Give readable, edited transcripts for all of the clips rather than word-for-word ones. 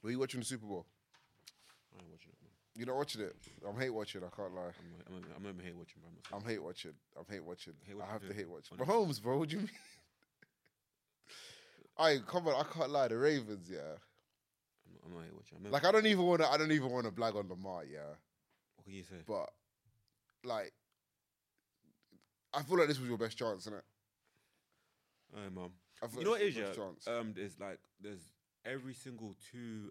Were you watching the Super Bowl? I ain't watching it, man. You're not watching it? I'm hate watching, I can't lie. I'm hate watching, bro. I'm hate watching. Hate I have watching to who? hate watching. On Mahomes, bro, what do you mean? Come on, I can't lie. The Ravens, yeah. I'm not hate watching. Like I don't even wanna blag on Lamar, yeah. What can you say? But like I feel like this was your best chance, innit? Hey, mum. I feel You know like what it this is, was your best chance. There's every single two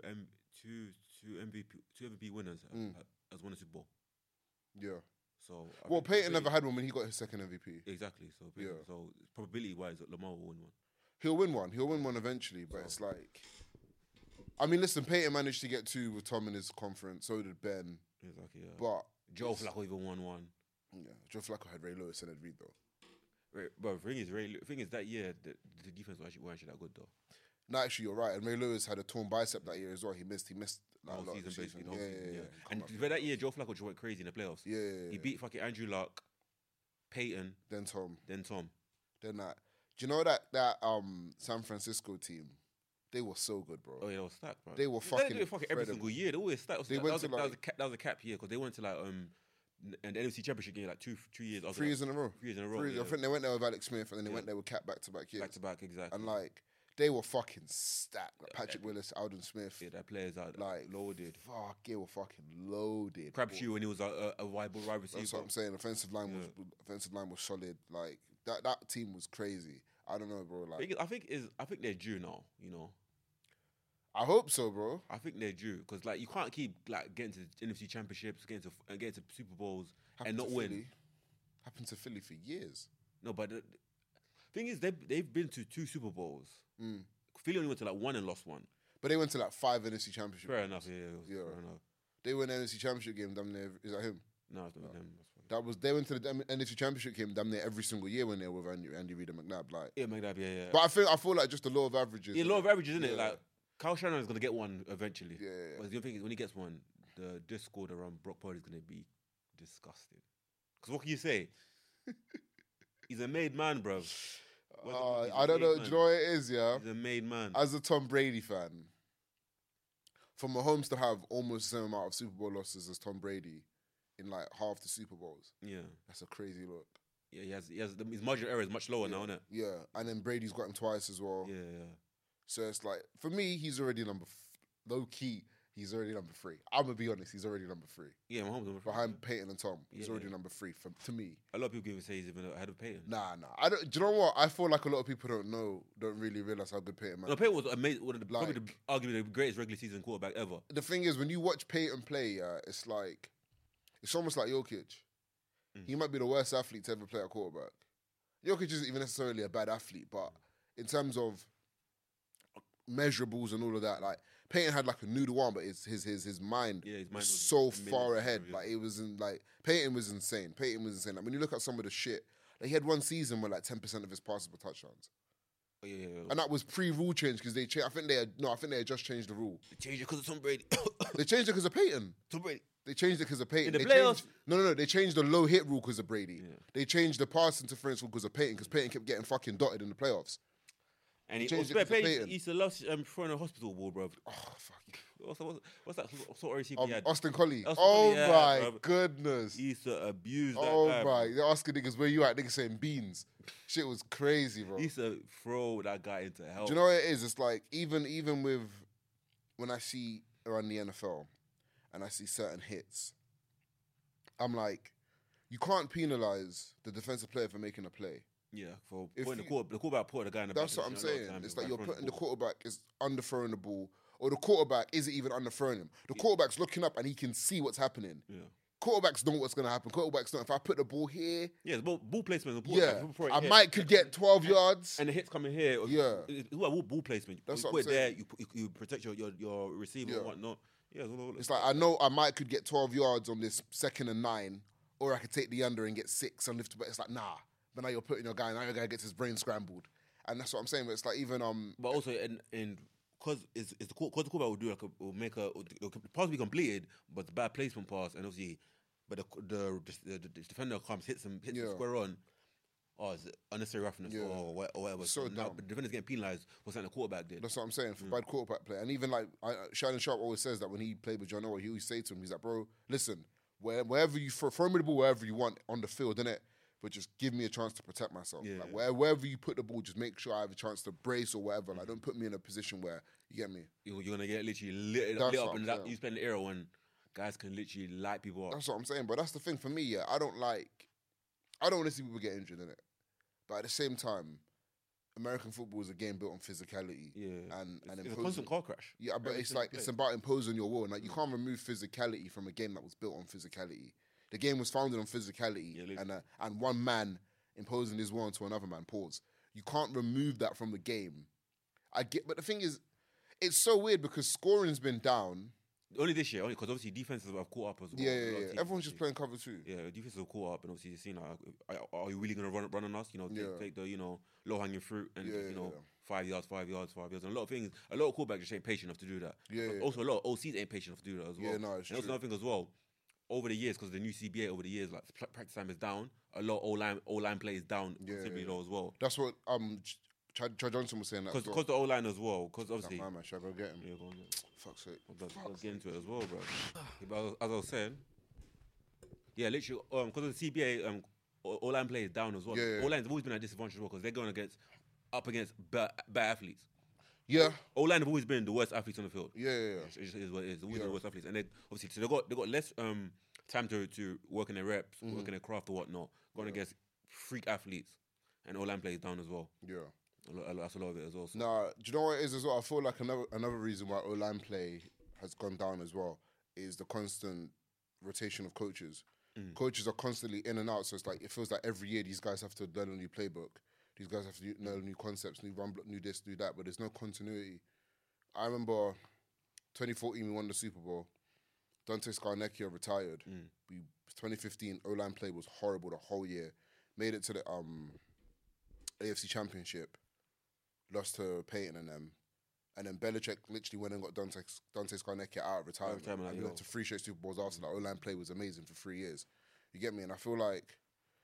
MVP winners has won a Super Bowl. Yeah. So Well, Peyton never had one when he got his second MVP. Exactly. So Yeah. So probability wise, Lamar will win one. He'll win one. He'll win one eventually, but it's like, I mean, listen, Peyton managed to get 2 with Tom in his conference. So did Ben. Exactly. Yeah. But Joe Flacco even won one. yeah, Joe Flacco had Ray Lewis and Ed Reed though. Right, but the thing is that year the defense weren't actually that good though. No, actually, you're right. And Ray Lewis had a torn bicep that year as well. He missed like, The a whole lot of the season, basically. season. The whole Yeah, season, yeah. yeah. Come And on. for that year, Joe Flacco just went crazy in the playoffs. Yeah. He beat fucking Andrew Luck, Peyton, Then Tom. then Tom. Then that. Do you know that San Francisco team? They were so good, bro. Oh yeah, they were stacked, bro. They were They fucking do it fucking every incredible. single year. They always stacked. They went to, like- that was a cap year because they went to like and the NFC Championship game like 2 years. 3 years in a row. 3 years in a row. I think they went there with Alex Smith and then they Yeah. went there with Cap back to back years. back to back, exactly. And like they were fucking stacked. Like Patrick Willis, Alden Smith. yeah, their players are Like loaded. Fuck, they were fucking loaded. Crabtree when he was a viable wide receiver. That's what I'm saying. Offensive line was solid. Like that team was crazy. I don't know, bro. Like I think they're due now. You know, I hope so, bro. I think they're due because like you can't keep like getting to the NFC Championships, getting to Super Bowls and not win. Philly. Happened to Philly for years. No, but the thing is they've been to 2 Super Bowls. Mm. Philly only went to like 1 and lost 1. But they went to like 5 NFC Championship. Fair enough. Yeah. Yeah. Fair enough. They won the NFC Championship game. Damn near. Is that him? No, it's not them. That's fine. They went to the NFC Championship game. Damn near every single year when they were with Andy Reid and McNabb. Like, Yeah, McNabb. Yeah. but I feel like just the law of averages. Yeah, law of averages, isn't it? Yeah. Like Kyle Shanahan is gonna get one eventually. Yeah. But the thing is, when he gets one, the discord around Brock Purdy is gonna be disgusting. Because what can you say? He's a made man, bro. I don't know. Do you know what it is? Yeah. He's a made man. As a Tom Brady fan, for Mahomes to have almost the same amount of Super Bowl losses as Tom Brady in like half the Super Bowls, Yeah, that's a crazy look. yeah. His margin of error is much lower now, isn't it? Yeah, and then Brady's got him twice as well. Yeah. So it's like, for me, he's already low key. He's already number 3. I'm gonna be honest. He's already number 3 Yeah, Mahomes number 3. behind Peyton and Tom. He's Yeah, already yeah. number 3 to me. A lot of people even say he's even ahead of Peyton. Nah. I don't. Do you know what? I feel like a lot of people don't really realize how good Peyton man. No, Peyton was amazing. One of the, probably Like- arguably the greatest regular season quarterback ever. The thing is, when you watch Peyton play, it's like, it's almost like Jokic. He might be the worst athlete to ever play at quarterback. Jokic isn't even necessarily a bad athlete, but in terms of measurables and all of that, like Peyton had like a noodle arm, but his mind, Yeah, his mind was was so amazing, far ahead. yeah. Like it was in like Peyton was insane. Like when you look at some of the shit, like he had one season where like 10% of his passes were touchdowns, Oh, yeah. and that was pre-rule change because they changed. I think they had just changed the rule. Change it because of Tom Brady. They changed it because of Peyton. Tom Brady. They changed it because of Peyton. In the They playoffs? changed- No. They changed the low hit rule because of Brady. Yeah. They changed the pass interference rule because of Peyton, because Peyton kept getting fucking dotted in the playoffs. And he Changed it also 'cause of Peyton Peyton. used to love throwing a hospital ball, bro. Oh, fuck. What's that sort of receiver he had? Austin Collie. Austin Oh, Collie, yeah, my bruv. goodness. He used to abuse that Oh, guy, bro. my. They're asking niggas, where you at? Niggas saying beans. Shit was crazy, bro. He used to throw that guy into hell. Do you know what it is? It's like, even with, when I see around the NFL and I see certain hits, I'm like, you can't penalize the defensive player for making a play. Yeah, for If putting you- the quarterback put the guy in the That's back what I'm position a lot of saying. times, It's right like you're in front of putting the ball. quarterback is underthrowing the ball, or the quarterback isn't even underthrowing him. The quarterback's looking up and he can see what's happening. Yeah. Quarterbacks know what's going to happen. Quarterbacks know if I put the ball here, Yeah, the ball placement. The ball, yeah, before it I hit. might could get 12 yards. And the hits coming here. Yeah. It's about ball placement. That's you what put I'm it there, saying. you protect your receiver Yeah. and whatnot. Yeah, It's like I know I might could get 12 yards on this 2nd and 9, or I could take the under and get 6 and lift. But it's like, nah. But now you're putting your guy, now your guy gets his brain scrambled. And that's what I'm saying. But it's like even But also, and because the quarterback will do will make it'll pass be completed, but the bad placement pass, and obviously, but the defender comes hits him Yeah. square on. is it unnecessary roughness Yeah. or whatever. So now dumb. the defender's getting penalised for something the quarterback did. That's what I'm saying, for bad quarterback play. And even like Shannon Sharp always says that when he played with John Owen, he always say to him, he's like, bro, listen, wherever you throw me the ball wherever you want on the field, innit? But just give me a chance to protect myself. Yeah. Like wherever you put the ball, just make sure I have a chance to brace or whatever. Like don't put me in a position where you get me. You're gonna get literally lit That's up what in I'm that. saying. You spend the era when guys can literally light people up. That's what I'm saying. But that's the thing for me, yeah. I don't want to see people get injured in it. But at the same time, American football is a game built on physicality. Yeah, And it's a imposing. constant car crash. Yeah, but Every it's single like it's play. about imposing your will. And like you can't remove physicality from a game that was built on physicality. The game was founded on physicality, Yeah, and one man imposing his will onto another man. Pause. You can't remove that from the game. I get, but the thing is, it's so weird because scoring's been down. Only this year, only because obviously defenses have caught up as well. Yeah, A lot of yeah, yeah. teams, Everyone's just obviously. playing cover two. Yeah, defenses have caught up, and obviously you've seen like, are you really gonna run on us? You know, Yeah. take the low hanging fruit and Yeah, just, yeah. 5 yards, 5 yards, 5 yards. And a lot of things, a lot of quarterbacks just ain't patient enough to do that. Yeah, But yeah. also a lot of OCs ain't patient enough to do that as well. Yeah, no, it's and also true. another thing as well. Over the years, because the new CBA over the years, like practice time is down. A lot of O-line play is down Yeah, considerably yeah. low as well. That's what Chad Johnson was saying. Because the O-line as well. Because That obviously, man, should I go get him? yeah, go on, yeah. Fuck's sake. Let's get into it as well, bro. Yeah, but as I was saying, yeah, literally, because of the CBA, O-line play is down as well. Yeah, yeah. O-line's always been at disadvantage as well because they're going up against bad athletes. Yeah, O-line have always been the worst athletes on the field. yeah, yeah, yeah. It just is what it is. They're always Yeah. the worst athletes, and they obviously so they got less time to work in their reps, work in their craft or whatnot. Going against freak athletes, and O-line play is down as well. Yeah. That's a lot of it as well. So. Nah, do you know what it is as well? I feel like another reason why O-line play has gone down as well is the constant rotation of coaches. Coaches are constantly in and out, so it's like it feels like every year these guys have to learn a new playbook. These guys have to learn new concepts, new run block, new this, new that, but there's no continuity. I remember 2014 we won the Super Bowl. Dante Scarnecchia retired. 2015 O-line play was horrible the whole year. Made it to the AFC Championship. Lost to Peyton and them. And then Belichick literally went and got Dante Scarnecchia out of retirement. retirement, And we yeah. went to 3 straight Super Bowls after that. O-line play was amazing for 3 years. You get me? And I feel like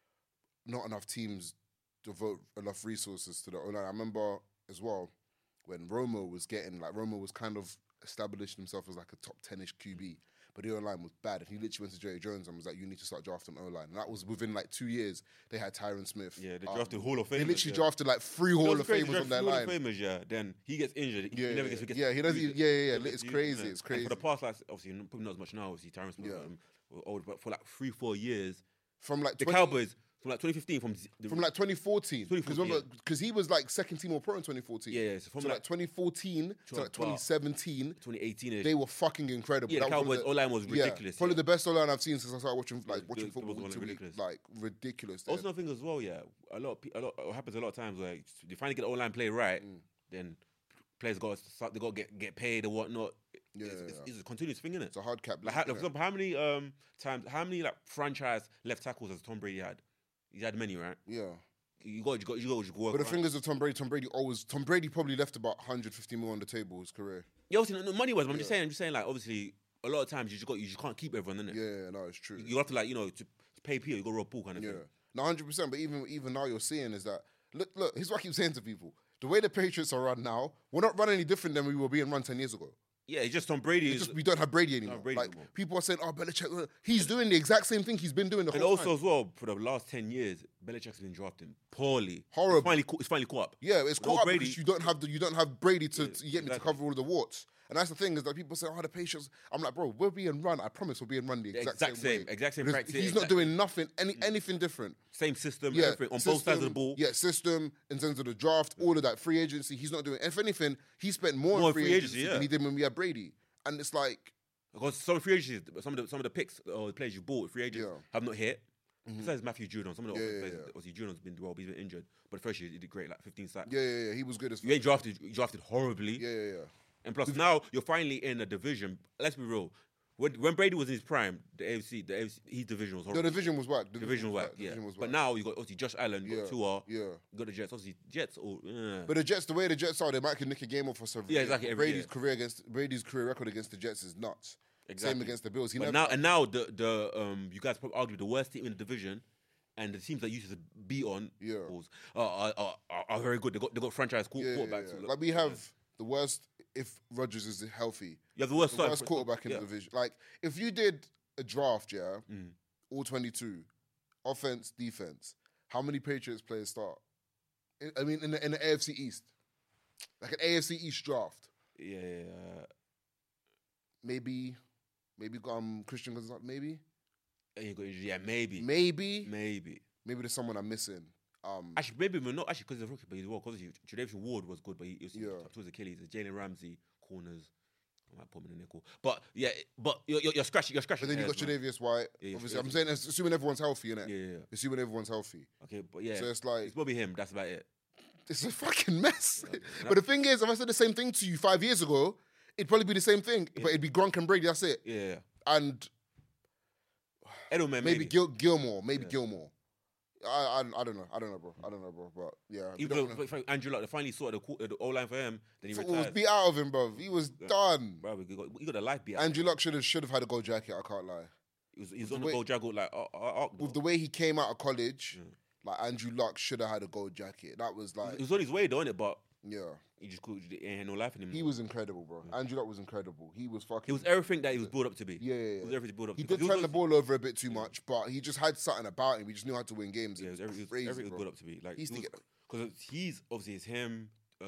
not enough teams devote enough resources to the O-line. I remember as well when Romo was kind of established himself as like a top 10-ish QB. But the O-line was bad. And he literally went to Jerry Jones and was like, you need to start drafting O-line. And that was within like 2 years. They had Tyron Smith. Yeah, they drafted Hall of Famers. They literally yeah. drafted like 3 Hall of Famers on their Hall line. of Famers, yeah. Then he gets injured. Yeah, he never gets. yeah, he doesn't. Yeah. It's crazy. It's And crazy. for the past, like, obviously, probably not as much now. Obviously, Terrence Smith were old, but for like 3-4 years, From like the 20 Cowboys from like 2015 from like 2014. Because he was like second team All Pro in 2014. Yeah, so from so like 2014 to like 2017, 2018, they were fucking incredible. yeah, the That was one of Cowboys O-line was ridiculous. Probably the best O-line I've seen since I started watching it football. was To me, ridiculous. like ridiculous. Also, another thing as well, yeah, what happens a lot of times where you finally get the O-line play right, then players got to get paid or whatnot. It's a continuous thing, isn't it? It's a hard cap. Like, for example, how many like franchise left tackles has Tom Brady had? He's had many, right? Yeah. You got to work. But the thing is with Tom Brady probably left about 150 mil on the table his career. Yeah, obviously, no, money was. But I'm just saying, like, obviously, a lot of times you just can't keep everyone, innit? Yeah, no, it's true. You have to, like, to pay people, you got to rob pool kind of Yeah, thing. no, 100%. But even now, you're seeing is that look. Here's what I keep saying to people: the way the Patriots are run now, we're not running any different than we were being run 10 years ago. Yeah, it's just Tom Brady. It's just we don't have Brady anymore. Brady like anymore. people are saying, "Oh, Belichick, he's doing the exact same thing he's been doing the And whole also time." as well, for the last 10 years, Belichick's been drafting poorly. Horrible. It's finally caught up. Yeah, it's Without caught up Brady- because you don't have Brady to get me to exactly. cover all of the warts. And that's the thing is that people say, "Oh, the Patriots." I'm like, bro, we're being run. I promise we're being run the exact same way. exact same Because practice. He's not doing nothing, anything different. Same system, Yeah, everything, on both sides of the ball. Yeah, system in terms of the draft, all of that free agency. He's not doing. If anything, he spent more on free agency than he did when we had Brady. And it's like, Because some free agents, some of the picks or the players you bought with free agents Yeah. have not hit. Besides Matthew Judon, some of the Yeah, offensive yeah, players, obviously Judon's been well, but he's been injured. But the first year he did great, like 15 sacks. yeah, he was good as. You ain't drafted horribly. Yeah. And plus now you're finally in a division. Let's be real. When Brady was in his prime, the AFC, his division was The horrible. division was whack. Division was whack, yeah. Division was But whack. now you got obviously Josh Allen, you got Tua, Yeah. you got the Jets. Obviously Jets, But the Jets, the way the Jets are, they might can nick a game off us. Yeah, exactly, every Brady's career record against the Jets is nuts. Exactly. Same against the Bills. But now the you guys probably argue the worst team in the division, and the teams that used to be on Yeah. are very good. They got franchise quarterbacks. Yeah. Like we have the worst if Rodgers is healthy. You have the worst quarterback in the division. Like if you did a draft, all 22, offense, defense, how many Patriots players start? I mean, in the AFC East, like an AFC East draft. Yeah. Maybe Christian Gonzalez. Maybe. Yeah, maybe. Maybe there's someone I'm missing. Actually, maybe we're not actually because of rookie, but he's well. Because Tre'Davious Ward was good, but he was towards Achilles. Jalen Ramsey corners. I might put him in the nickel, but you're scratching. But then you got Tre'Davious White. Yeah, obviously, I'm saying assuming everyone's healthy, innit? Yeah. Assuming everyone's healthy. Okay, but yeah. So it's like it's probably him. That's about it. It's a fucking mess. But the thing is, if I said the same thing to you 5 years ago, it'd probably be the same thing. But it'd be Gronk and Brady. That's it. Yeah. And Edelman, maybe Gilmore. Maybe Gilmore. I don't know, bro. But yeah, even though Andrew Luck, they finally sorted the O-line for him. Then he retired. was beat out of him, bro. He was done. Bro, he got a life beat out. Andrew Luck should have had a gold jacket. I can't lie. He's on the gold jacket like with the way he came out of college. Like Andrew Luck should have had a gold jacket. That was like he was on his way, don't it? But yeah, he just ain't had no life in him. He was incredible, bro. Andrew Luck was incredible. He was fucking. He was everything that he was brought up to be. Yeah. He was everything brought up. He did turn the ball over a bit too much, but he just had something about him. He just knew how to win games. Yeah, everything was brought up to be. Like because he's obviously it's him,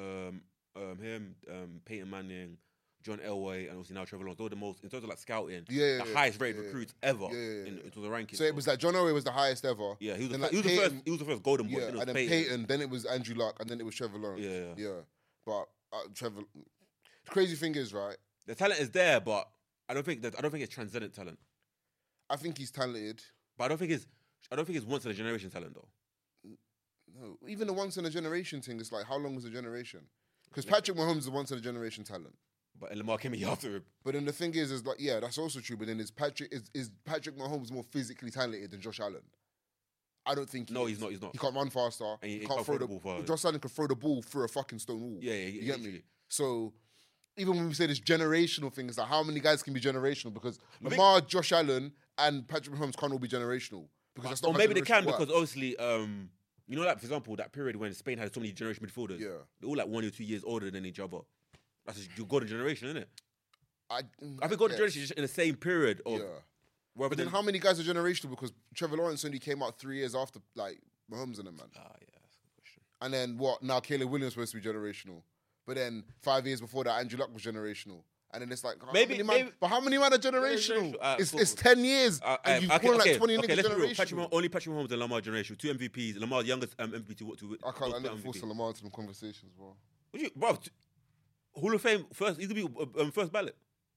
Peyton Manning, John Elway, and obviously now Trevor Lawrence. They're the most in terms of like scouting, the highest rated recruits ever into the rankings. So it was like John Elway was the highest ever. Yeah, he was the first golden boy. Yeah, and then Peyton, then it was Andrew Luck, and then it was Trevor Lawrence. Yeah. But Trevor, the crazy thing is, right? The talent is there, but I don't think it's transcendent talent. I think he's talented, but I don't think it's once in a generation talent though. No, even the once in a generation thing, it's like how long was a generation? Because Patrick Mahomes is a once in a generation talent. But Lamar came in after him. But then the thing is like, yeah, that's also true. But then is Patrick Mahomes more physically talented than Josh Allen? I don't think he's not. He's not. He can't run faster. And he can't throw the ball far. Josh Allen can throw the ball through a fucking stone wall. Yeah. You get me? So even when we say this generational thing, it's like how many guys can be generational? Because Lamar, Josh Allen, and Patrick Mahomes can't all be generational. Because that's not or maybe they can because obviously, you know, like for example, that period when Spain had so many generation midfielders. Yeah. They're all like 1 or 2 years older than each other. That's your golden generation, isn't it? I think golden generation is just in the same period of. Yeah. But then how many guys are generational? Because Trevor Lawrence only came out 3 years after like Mahomes and them, man. Yeah, that's a good question. And then what? Now Caleb Williams was supposed to be generational, but then 5 years before that, Andrew Luck was generational. And then it's like, but how many men are generational? It's 10 years. And you've called like 20 niggas generational. Only Patrick Mahomes and Lamar generational. 2 MVPs. Lamar's youngest MVP to I can't. I never force Lamar into some conversations, bro. Bro, Hall of Fame first. He's gonna be first ballot.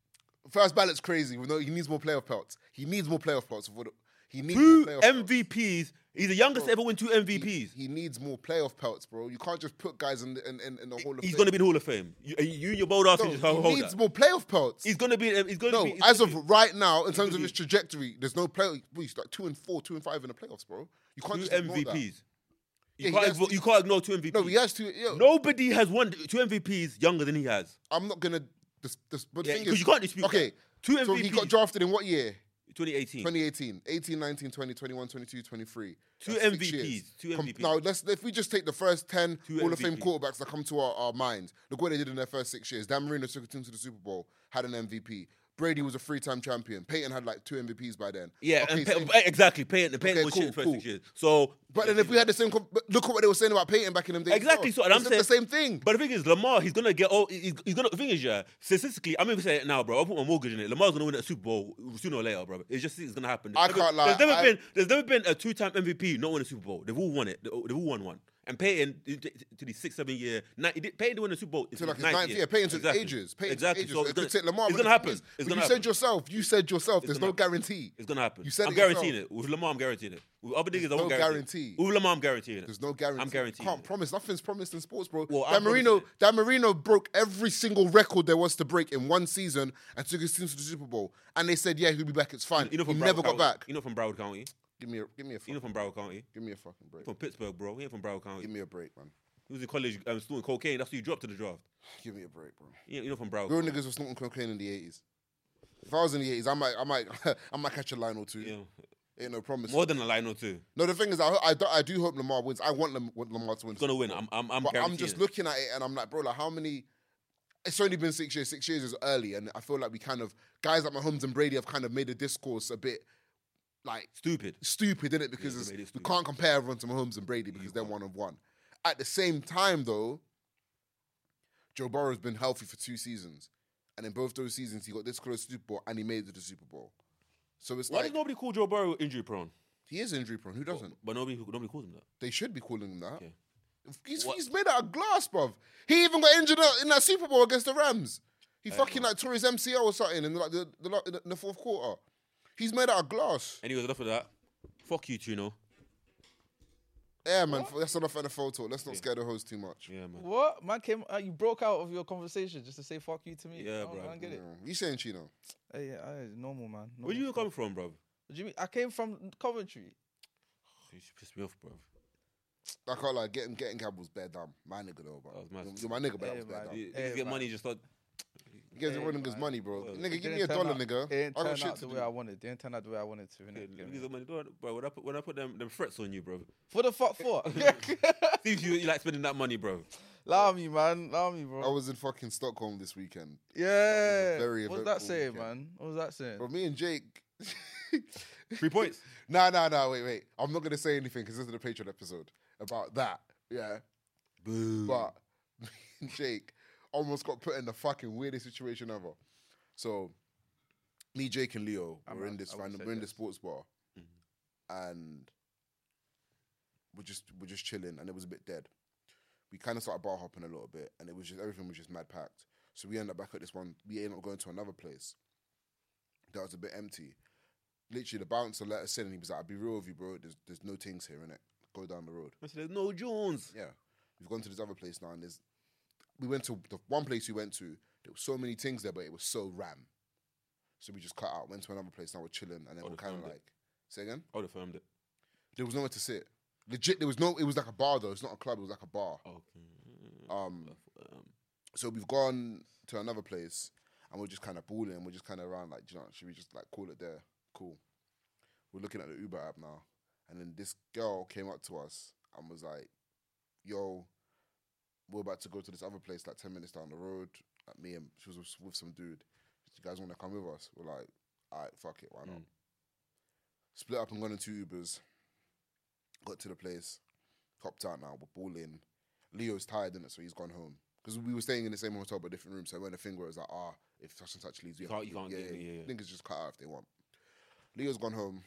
First ballot's crazy. No, he needs more playoff pelts. He needs more playoff pelts. He needs 2 more playoff MVPs. Pelts. He's the youngest to ever win 2 MVPs. He needs more playoff pelts, bro. You can't just put guys in the Hall of Fame. He's going to be in the Hall of Fame. You and your bold ass just hold that. He needs more playoff pelts. He's going to be. As of right now, in terms of his trajectory, there's no play. He's like 2 and 4, 2 and 5 in the playoffs, bro. You can't 2 just ignore MVPs. That. You can't ignore 2 MVPs. No, he has 2. Nobody has won 2 MVPs younger than he has. I'm not gonna. But the thing is, because you can't dispute. Okay, 2 MVPs. So he got drafted in what year? 2018. 18, 19, 20, 21, 22, 23. 2 MVPs. 2 MVPs. Now, if we just take the first 10 Hall of Fame quarterbacks that come to our mind, look what they did in their first 6 years. Dan Marino took a team to the Super Bowl, had an MVP. Brady was a 3-time champion. Peyton had like 2 MVPs by then. Yeah, exactly. Peyton was shit in the first 6 years. So, but then if we had the same, look at what they were saying about Peyton back in them days. Exactly. So, and I'm saying the same thing. But the thing is, Lamar, he's gonna get. He's gonna. The thing is, statistically, I'm even saying it now, bro. I'll put my mortgage in it. Lamar's gonna win a Super Bowl sooner or later, bro. It's gonna happen. I can't lie. There's never been a 2-time MVP not win a Super Bowl. They've all won it. They've all won one. And Peyton, to the 6-7 year, Peyton didn't win the Super Bowl. To like his 9th year. Peyton took ages. Exactly. So Lamar, it's gonna happen. You said yourself. There's no guarantee. It's gonna happen. You said I'm guaranteeing it. With Lamar, I'm guaranteeing it. With other niggas, I won't guarantee. With Lamar, I'm guaranteeing it. There's no guarantee. I'm guaranteeing. Can't promise. Nothing's promised in sports, bro. Well, Dan Marino broke every single record there was to break in one season and took his team to the Super Bowl. And they said, yeah, he'll be back. It's fine. He never got back. You know, from Broward County. Give me a fucking You know, from Broward County. Give me a fucking break. From Pittsburgh, bro. He ain't from Broward County. Give me a break, man. He was in college snorting cocaine. That's who you dropped to the draft. Give me a break, bro. You know, from Broward. Real niggas were snorting cocaine in the 80s. If I was in the 80s, I might catch a line or two. Yeah. Ain't no promise. More than a line or two. No, the thing is, I do hope Lamar wins. I want Lamar to win. He's gonna win. I'm just looking at it and I'm like, bro, like how many? It's only been 6 years. 6 years is early, and I feel like we kind of guys like Mahomes and Brady have kind of made the discourse a bit like stupid, isn't it? Because we can't compare everyone to Mahomes and Brady because they're 1 of 1. At the same time, though, Joe Burrow's been healthy for 2 seasons, and in both those seasons he got this close to the Super Bowl and he made it to the Super Bowl. So it's why does nobody call Joe Burrow injury prone? He is injury prone. Who doesn't? But nobody calls him that. They should be calling him that. Okay. He's made out of glass, bruv. He even got injured in that Super Bowl against the Rams. He fucking like tore his MCL or something in the fourth quarter. He's made out of glass. Anyways, enough of that. Fuck you, Tuno. Yeah, man. That's enough NFL talk. Let's not scare the host too much. Yeah, man. What? Man came, you broke out of your conversation just to say fuck you to me. Yeah, bro. I don't get it. You saying Chino? Hey, yeah, normal, man. Normal. Where you come from, bro? What do you mean? I came from Coventry. You pissed me off, bro. I can't like getting cab was bare dumb. My nigga though, bro. You're my nigga, but that was bare dumb. You get money, just start. You guys are running his money, bro. Nigga, give me $1, nigga. It didn't I got turn shit out to the do. way I wanted. It didn't turn out the way I wanted to. Give me money, bro. When I put them threats on you, bro. For the fuck for? See if you like spending that money, bro. Allow me, man. Allow me, bro. I was in fucking Stockholm this weekend. Yeah. Very What's that saying, weekend. man? What was that saying? Bro, me and Jake. 3 points. Nah, wait. I'm not gonna say anything because this is the Patreon episode about that. Yeah. Boo. But me and Jake almost got put in the fucking weirdest situation ever. So, me, Jake, and Leo were in this sports bar, and we're just chilling, and it was a bit dead. We kind of started bar hopping a little bit, and everything was just mad packed. So we ended up back at this one. We ended up going to another place that was a bit empty. Literally, the bouncer let us in, and he was like, "I'll be real with you, bro. There's no things here, innit? Go down the road." I said, "There's no Jones." Yeah, we've gone to this other place now, and we went to the one place we went to. There were so many things there, but it was so ram. So we just cut out, went to another place. Now we're chilling, and then we're kind of like, say again? I would have filmed it. There was nowhere to sit. Legit, there was no. It was like a bar though. It's not a club. It was like a bar. Okay. So we've gone to another place, and we're just kind of balling. We're just kind of around, like, you know, should we just like call it there? Cool. We're looking at the Uber app now, and then this girl came up to us and was like, "Yo, we're about to go to this other place like 10 minutes down the road." Like me and she was with some dude. You guys want to come with us? We're like, all right, fuck it, why not? Split up and gone in 2 Ubers. Got to the place, hopped out now, we're balling. Leo's tired, innit, so he's gone home. Because we were staying in the same hotel but different rooms, so when the thing where it was like, if such and such leaves, you can't yeah. Niggas just cut out if they want. Leo's gone home,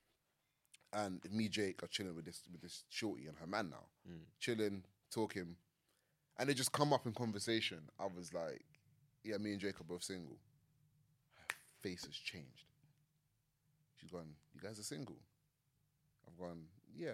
and me, Jake, are chilling with this shorty and her man now. Chilling, talking, and they just come up in conversation. I was like, yeah, me and Jake are both single. Her face has changed. She's gone, you guys are single? I've gone, yeah.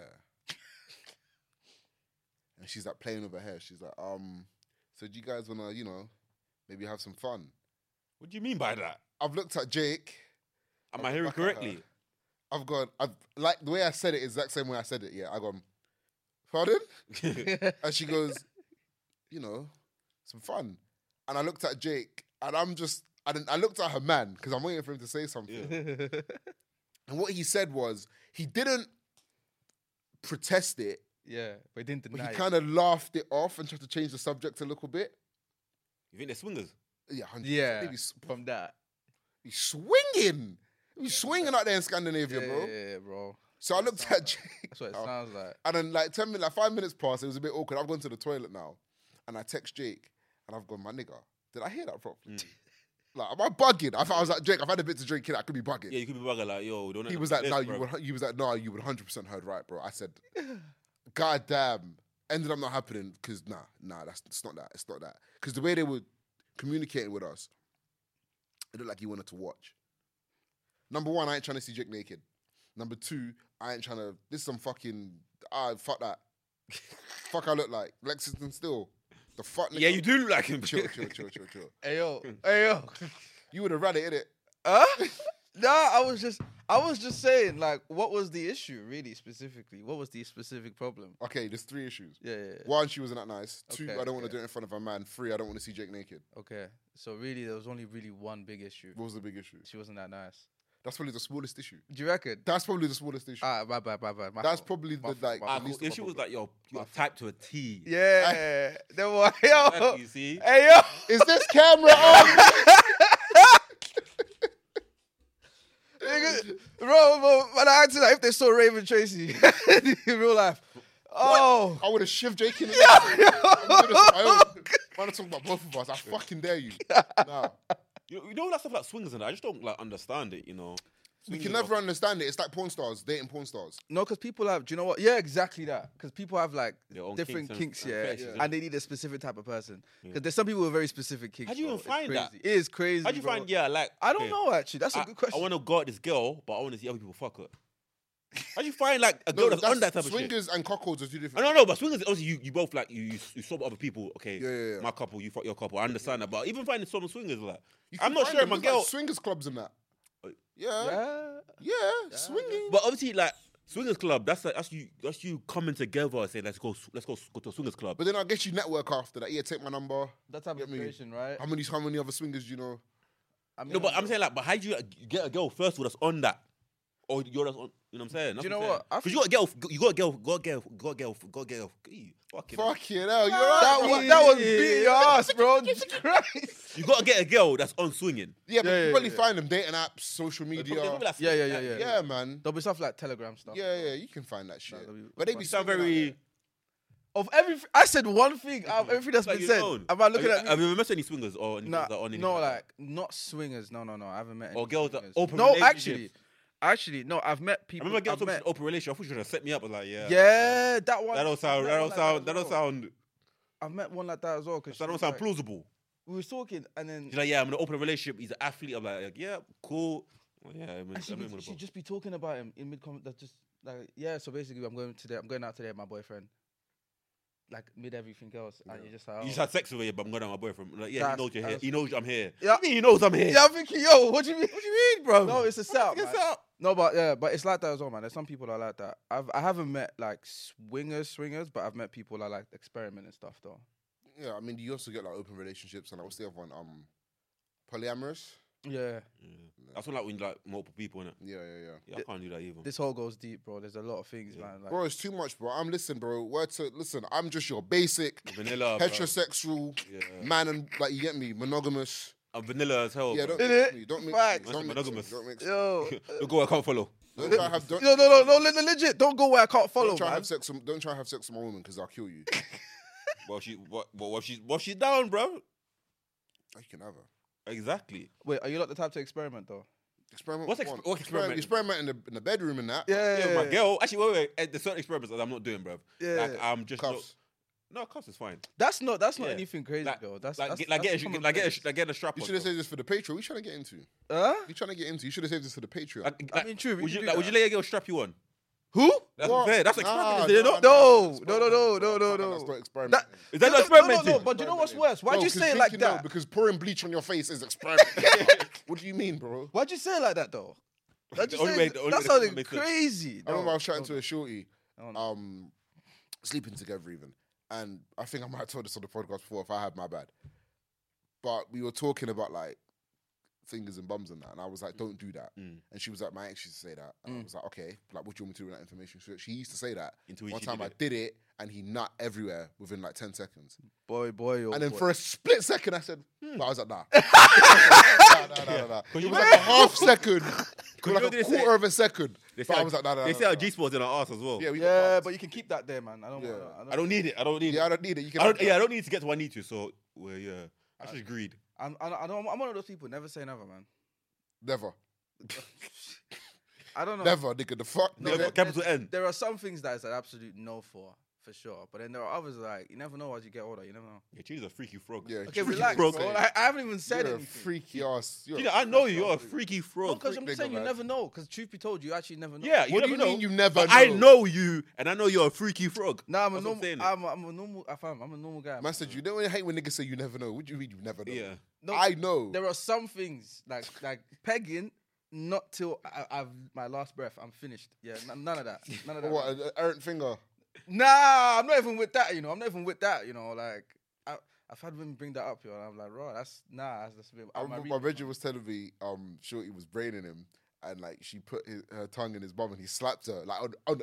And she's like playing with her hair. She's like, so do you guys want to, maybe have some fun? What do you mean by that? I've looked at Jake. Am I hearing correctly? I've like the way I said it is the exact same way I said it. Yeah, I gone, pardon? And she goes, some fun. And I looked at Jake, and I looked at her man because I'm waiting for him to say something. Yeah. And what he said was, he didn't protest it. Yeah, but he didn't deny But he it. kind of laughed it off and tried to change the subject a little bit. You think they're swingers? Yeah, 100%. Yeah, Maybe from that. he's swinging. He's swinging out there in Scandinavia, bro. Yeah, bro. So I looked at Jake. That's what it sounds like. And then like 5 minutes passed, it was a bit awkward. I've gone to the toilet now. And I text Jake, and I've gone, my nigga, did I hear that properly? Like, am I bugging? I was like, Jake, I've had a bit to drink here. I could be bugging. Yeah, you could be bugging like, yo, don't. He was like, no, you would 100% heard right, bro. I said, God damn. Ended up not happening because it's not that. It's not that. Because the way they were communicating with us, it looked like he wanted to watch. Number one, I ain't trying to see Jake naked. Number two, I ain't trying to. This is some fucking. Fuck that. Fuck, I look like Lexington Still. The fuck. Nigga? Yeah, you do look like him. Chill. Hey yo. You would have ran it, innit? Huh? Nah, I was just saying, like, what was the issue, really, specifically? What was the specific problem? Okay, there's 3 issues. Yeah. 1, she wasn't that nice. 2, Okay, I don't want to do it in front of a man. 3, I don't want to see Jake naked. Okay, so really, there was only really one big issue. What was the big issue? She wasn't that nice. That's probably the smallest issue. Do you reckon? That's probably the smallest issue. My bad. That's probably the like. If she was like your type to a T. Yeah. Then what? Yo. You see? Hey yo. Is this camera on? Bro, when I acted like if they saw Raven Tracy in real life. Oh. I would have shivved Jake in the I'm talking about both of us. I fucking dare you. Nah. You know that stuff like swingers and that. I just don't like understand it. You know. You can never understand it. It's like porn stars dating porn stars. No, because people have. Do you know what? Yeah, exactly that. Because people have like different kinks kinks, and they need a specific type of person. Because there's some people with very specific kinks. How do you even find that? It is crazy. How do you find? Like I don't know actually. That's a good question. I want to go at this girl, but I want to see other people fuck her. How do you find like a girl that's on that type of shit? Swingers and cuckolds are two different. I don't know, but swingers obviously you both like you swap other people. Okay, yeah. My couple, you fuck your couple. I understand that, but even finding some swingers like I'm not sure if my girl like swingers clubs and that. Yeah, swinging. But obviously, like swingers club, that's you coming together and say let's go to a swingers club. But then I guess you network after that. Yeah, take my number. That type of situation, right? How many other swingers do you know? No, but I'm saying like, but how do you get a girl first of all that's on that? Or you're just on, you know what I'm saying? Do you know what? Because you got a girl. Fuck it hell, you're right. That was beating your ass, bro. Jesus Christ. You gotta get a girl that's on swinging. Yeah, but you probably find them dating apps, social media. Yeah, man. There'll be stuff like Telegram stuff. Yeah, you can find that shit. But they sound very. Of everything, I said one thing out of everything that's been said. Am I looking at? Have you ever met any swingers or any no, like not swingers. No. I haven't met any. Or girls that swingers. open. No, actually, no. I've met people. I remember getting an open relationship. I thought you were gonna set me up. I was like, yeah, that one. That don't sound. I've met one like that as well. That don't sound plausible. We were talking, and then she's like, "Yeah, I'm gonna open a relationship. He's an athlete." I'm like, "Yeah, cool." Well, yeah, she'd just be talking about him in mid comment. That's just like, yeah. So basically, I'm going out today with my boyfriend. Like mid everything else, and you just like, you just had sex with me, but I'm going out with my boyfriend. Like, yeah, he knows you're here. He knows I'm here. Yeah, he knows I'm here. Yeah, I'm thinking, yo, what do you mean? What do you mean, bro? No, it's a setup. No, but it's like that as well, man. There's some people that are like that. I haven't met like swingers, but I've met people that like experiment and stuff though. Yeah, I mean, you also get like open relationships, and what's the other one? Polyamorous. Yeah. That's when like when like multiple people in it. Yeah. I can't do that either. This whole goes deep, bro. There's a lot of things, man. Like, bro, it's too much, bro. Listen, I'm just your basic vanilla heterosexual man, and like you get me, monogamous. I'm vanilla as hell. Yeah, bro. don't mix. Monogamous. Don't mix. Yo, don't go. I can't follow. Don't try have. No, legit. Don't go where I can't follow. Don't try have sex with my woman because I'll kill you. Well, she's down, bro. You can have her. Exactly. Wait, are you not the type to experiment though? Experiment. What's experiment? Experiment in the bedroom and that. Yeah. My girl. Actually, wait. There's certain experiments that I'm not doing, bro. Yeah. Like I'm just cuffs. No, cuffs is fine. That's not anything crazy though. That's get a strap. You should have saved this for the Patreon. What you trying to get into? You trying to get into? You should have saved this for the Patreon. I mean, true. Would you let your girl strap you on? Who? That's fair. That's experiment. No. That's not experimenting. Is that not experimenting? No, but you know what's worse? Why'd you say it like that? Because pouring bleach on your face is experimenting. What do you mean, bro? Why'd you say it like that though? That sounded crazy. I remember I was chatting to a shorty, sleeping together even. And I think I might have told this on the podcast before if I had my bad. But we were talking about like fingers and bums and that. And I was like, don't do that. And she was like, my ex used to say that. And I was like, okay, like what do you want me to do with that information? So she used to say that. One time I did it and he nut everywhere within like 10 seconds. Boy. And then for a split second I said, but I was like, nah. Nah. It was like a half second. Like a quarter of a second. But I was like, nah. They say our G-spot's in our ass as well. Yeah, but you can keep that there, man. I don't need it. I don't need it. I don't need it. I don't need to get to where I need to. So, that's just greed. I'm one of those people. Never say never, man. Never. I don't know. Never, nigga. The fuck. Never. Capital N. There are some things that is an absolute no for sure. But then there are others like you never know as you get older. You never know. Yeah, she's a freaky frog. Yeah, okay, relax, bro. I haven't even said anything. Freaky ass. I know you're a freaky frog. Because I'm saying you never know. Because truth be told, you actually never know. Yeah, what do you mean you never know? I know you, and I know you're a freaky frog. Nah, I'm a normal. I'm a normal guy. Man said you don't hate when niggas say you never know. What do you mean you never know? Yeah, no, I know. There are some things like pegging. Not till I've my last breath. I'm finished. Yeah, none of that. What? An errant finger? Nah, I'm not even with that. Like I've had women bring that up, and I'm like, right, that's a bit. My Reggie was telling me, Shorty was braining him, and like she put her tongue in his bum and he slapped her like on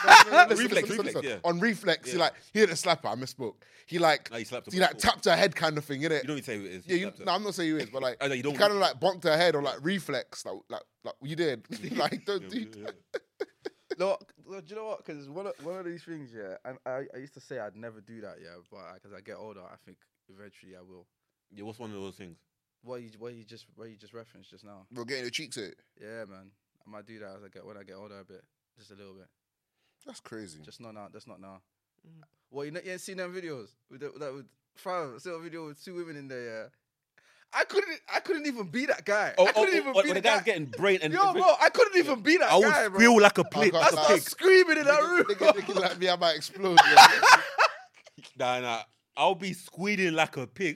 reflex. Yeah. He like he didn't slap her. I misspoke. He like he slapped her he like before. tapped her head kind of thing, innit? You don't even say who it is. Yeah, no, I'm not saying who it is, but like Oh, no, you he don't kind of like bonked her head or like reflex, like you did. Like don't do that. No, do you know what? Because one of these things, yeah, and I used to say I'd never do that, yeah, but as I get older, I think eventually I will. Yeah, what's one of those things? What you just referenced just now. We're getting the cheeks hit. Yeah, man, I might do that when I get older a bit, just a little bit. That's crazy. Just not now. That's not now. Well, you ain't seen them videos with fam, a video with 2 women in there. Yeah, I couldn't even be that guy. I couldn't even be the guy's getting brain and yo, bro, I couldn't even be that guy, bro. I would squeal like a pig. I start screaming in that room. Nigga like me, I might explode. Yeah. Nah. I'll be squealing like a pig.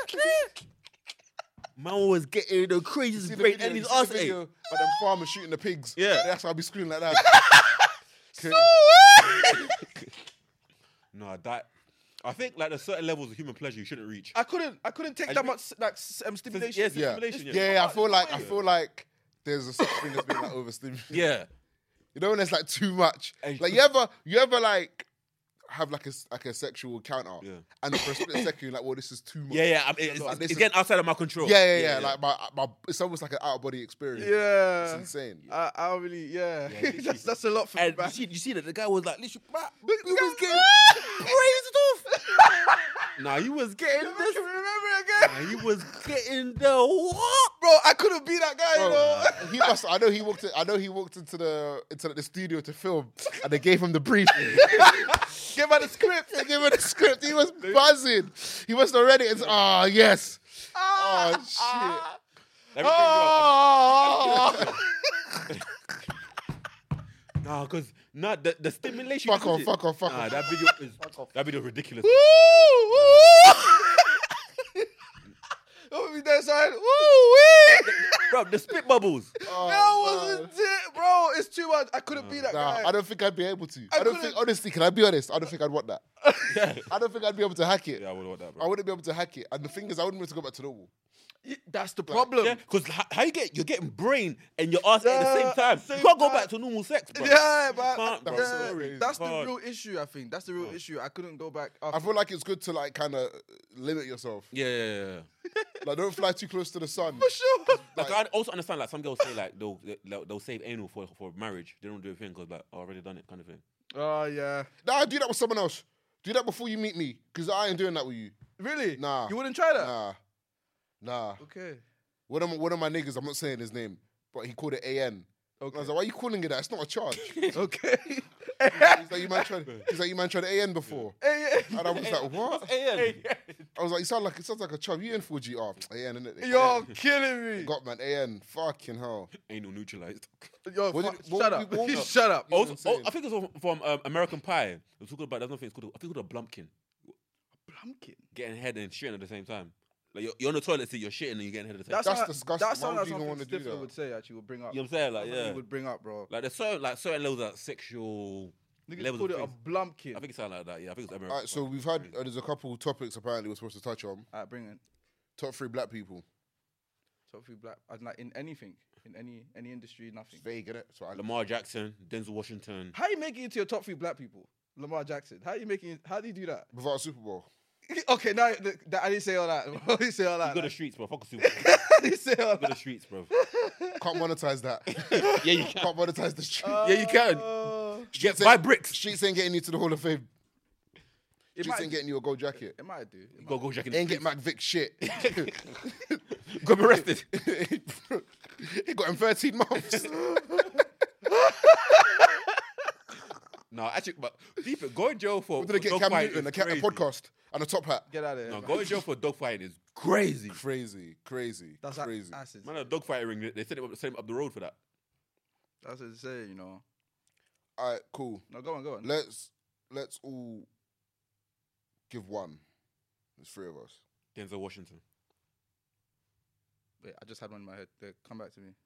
Man was getting the craziest brain and his ass ate. But them farmers shooting the pigs. Yeah. That's why I'll be screaming like that. No, that. I think like there's certain levels of human pleasure you shouldn't reach. I couldn't take that much like stimulation. Yes, stimulation. Yeah, I feel like there's a such thing as being like overstimulated. Yeah. You know when there's like too much. And Like you ever like have like a sexual encounter, Yeah. and for a split second you're like, well, this is too much. Yeah. It's getting outside of my control. Yeah. Like my it's almost like an out of body experience. Yeah, It's insane. I don't really. Yeah, Yeah, that's a lot for me. And man. you see that the guy was like, literally, he was getting praised off. Nah, he was getting Can this. you remember again? Nah, he was getting the what? Bro, I couldn't be that guy, you know. He must. I know he walked into the studio to film, and they gave him the brief. Give her the script. They gave him the script. He was buzzing. He must have read it. It's yes. Oh shit. Oh. Nah, because the stimulation. Fuck off. Nah, that video is ridiculous. Don't be there, son. Woo-wee. Bro, the spit bubbles. That wasn't it, bro. It's too much. I couldn't be that guy. I don't think I'd be able to. I I don't couldn't- think, honestly, can I be honest? I don't think I'd want that. I don't think I'd be able to hack it. Yeah, I would want that, bro. I wouldn't be able to hack it. And the thing is, I wouldn't be able to go back to normal. That's the problem. Yeah, because how you're getting brain and your ass at the same time. same You can't go time. back to normal sex, bro. Yeah, You but can't, bro. that's the Hard. real issue. I think that's the real issue. I couldn't go back. I feel like it's good to like kind of limit yourself. Yeah. Like don't fly too close to the sun. for sure. Like I also understand like some girls say like they'll save anal for marriage. They don't do a thing because like I already done it kind of thing. Oh yeah. Nah, do that with someone else. Do that before you meet me, because I ain't doing that with you. Really? Nah. You wouldn't try that? Nah. Okay. One of my niggas, I'm not saying his name, but he called it AN. Okay. I was like, why are you calling it that? It's not a charge. Okay. He's like, you man tried AN before. Hey, And I was like, what? AN. I was like, it sounds like a charge. You in 4G? Oh, AN, innit? you're killing me. Got man, AN. Fucking hell. Anal neutralized. Yo, What shut up. what- Shut up. what- Also, I'm saying? I think it's from American Pie. We're talking about there's nothing. It's called I think it's called a blumpkin. Blumpkin. Getting head and shitting at the same time. Like you're on the toilet seat, you're shitting and you're getting head at the same time. That's disgusting. That's Why something would you even something wanna do Stifler that? would say. Actually, would bring up. You know what I'm saying? Like Something he yeah. would bring up, bro. Like there's certain levels of sexual Niggas levels called of it a things. blumpkin. I think it's something like that. Yeah, I think it's American. All right, so we've had, there's a couple topics apparently we're supposed to touch on. Alright, bring it. Top 3 black people. Top 3 black. Like in anything, in any industry, nothing. It's vague, innit? So Lamar Jackson, Denzel Washington. How you making it to your top 3 black people? Lamar Jackson. How do you do that? without a Super Bowl. Okay, now I didn't say all that. I didn't say all that. You go to the streets, bro. Fuck a super. I didn't say all Go to the that. streets, bro. Can't monetize that. Yeah, you can. Can't monetize the street. Yeah, you can. Streets Buy ain't- bricks. Streets ain't getting you to the Hall of Fame. It Streets might ain't do. getting you a gold jacket. It might do. Go Jack in Ain't the get Mac Vic shit. Got arrested. He got him 13 months. No, actually, but deep it. Go in jail for We're gonna get dog Cam fighting Newton, is a crazy. podcast, and a top hat. Get out of here. No, man. go in jail for dog fighting is crazy. Crazy. That's crazy. acid. Man, a dog fighting ring. They sent him up the road for that. That's what they say, you know. All right, cool. No, go on. Let's all give one. There's 3 of us. Denzel Washington. Wait, I just had one in my head. Come back to me.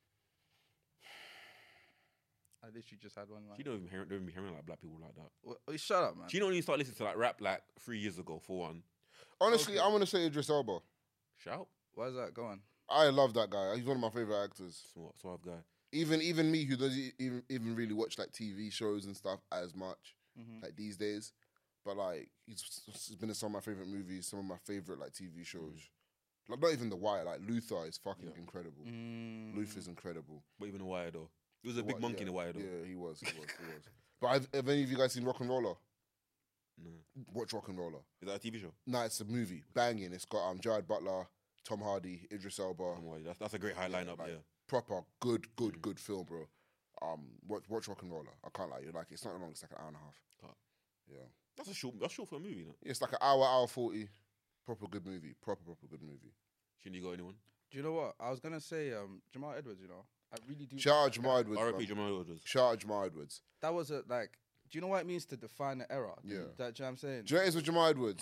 I literally just had one in my She head. don't even be hearing like black people like that. Well, shut up, man. She don't even start listening to like rap like 3 years ago. For one, Honestly, Okay. I'm gonna say Idris Elba. shout. Why is that? Go on. I love that guy. He's one of my favorite actors. Suave guy. Even me, who doesn't even really watch like TV shows and stuff as much, like these days. But like, he's been in some of my favorite movies, some of my favorite like TV shows. Like not even The Wire. Like Luther is fucking incredible. Luther's incredible. But even The Wire though, he was a big monkey in The Wire though. Yeah, he was. But have any of you guys seen Rock and Roller? No. Watch Rock and Roller. Is that a TV show? No, it's a movie. Banging. It's got Jared Butler, Tom Hardy, Idris Elba. That's a great high lineup. Like, yeah. Proper good film, bro. Watch Rock and Roller. I can't lie. You're like, it's not long. It's like an hour and a half. Yeah. That's short for a movie, no? Yeah, it's like an hour 40. Proper good movie. Proper good movie. Shouldn't you got anyone? Do you know what? I was gonna say Jamal Edwards, you know. I really do. Shout out Jamal Edwards. R.I.P. Jamal Edwards. Shout out Jamal Edwards. That was do you know what it means to define an era? Yeah. Do you know what I'm saying? Do you know what it is with Jamal Edwards?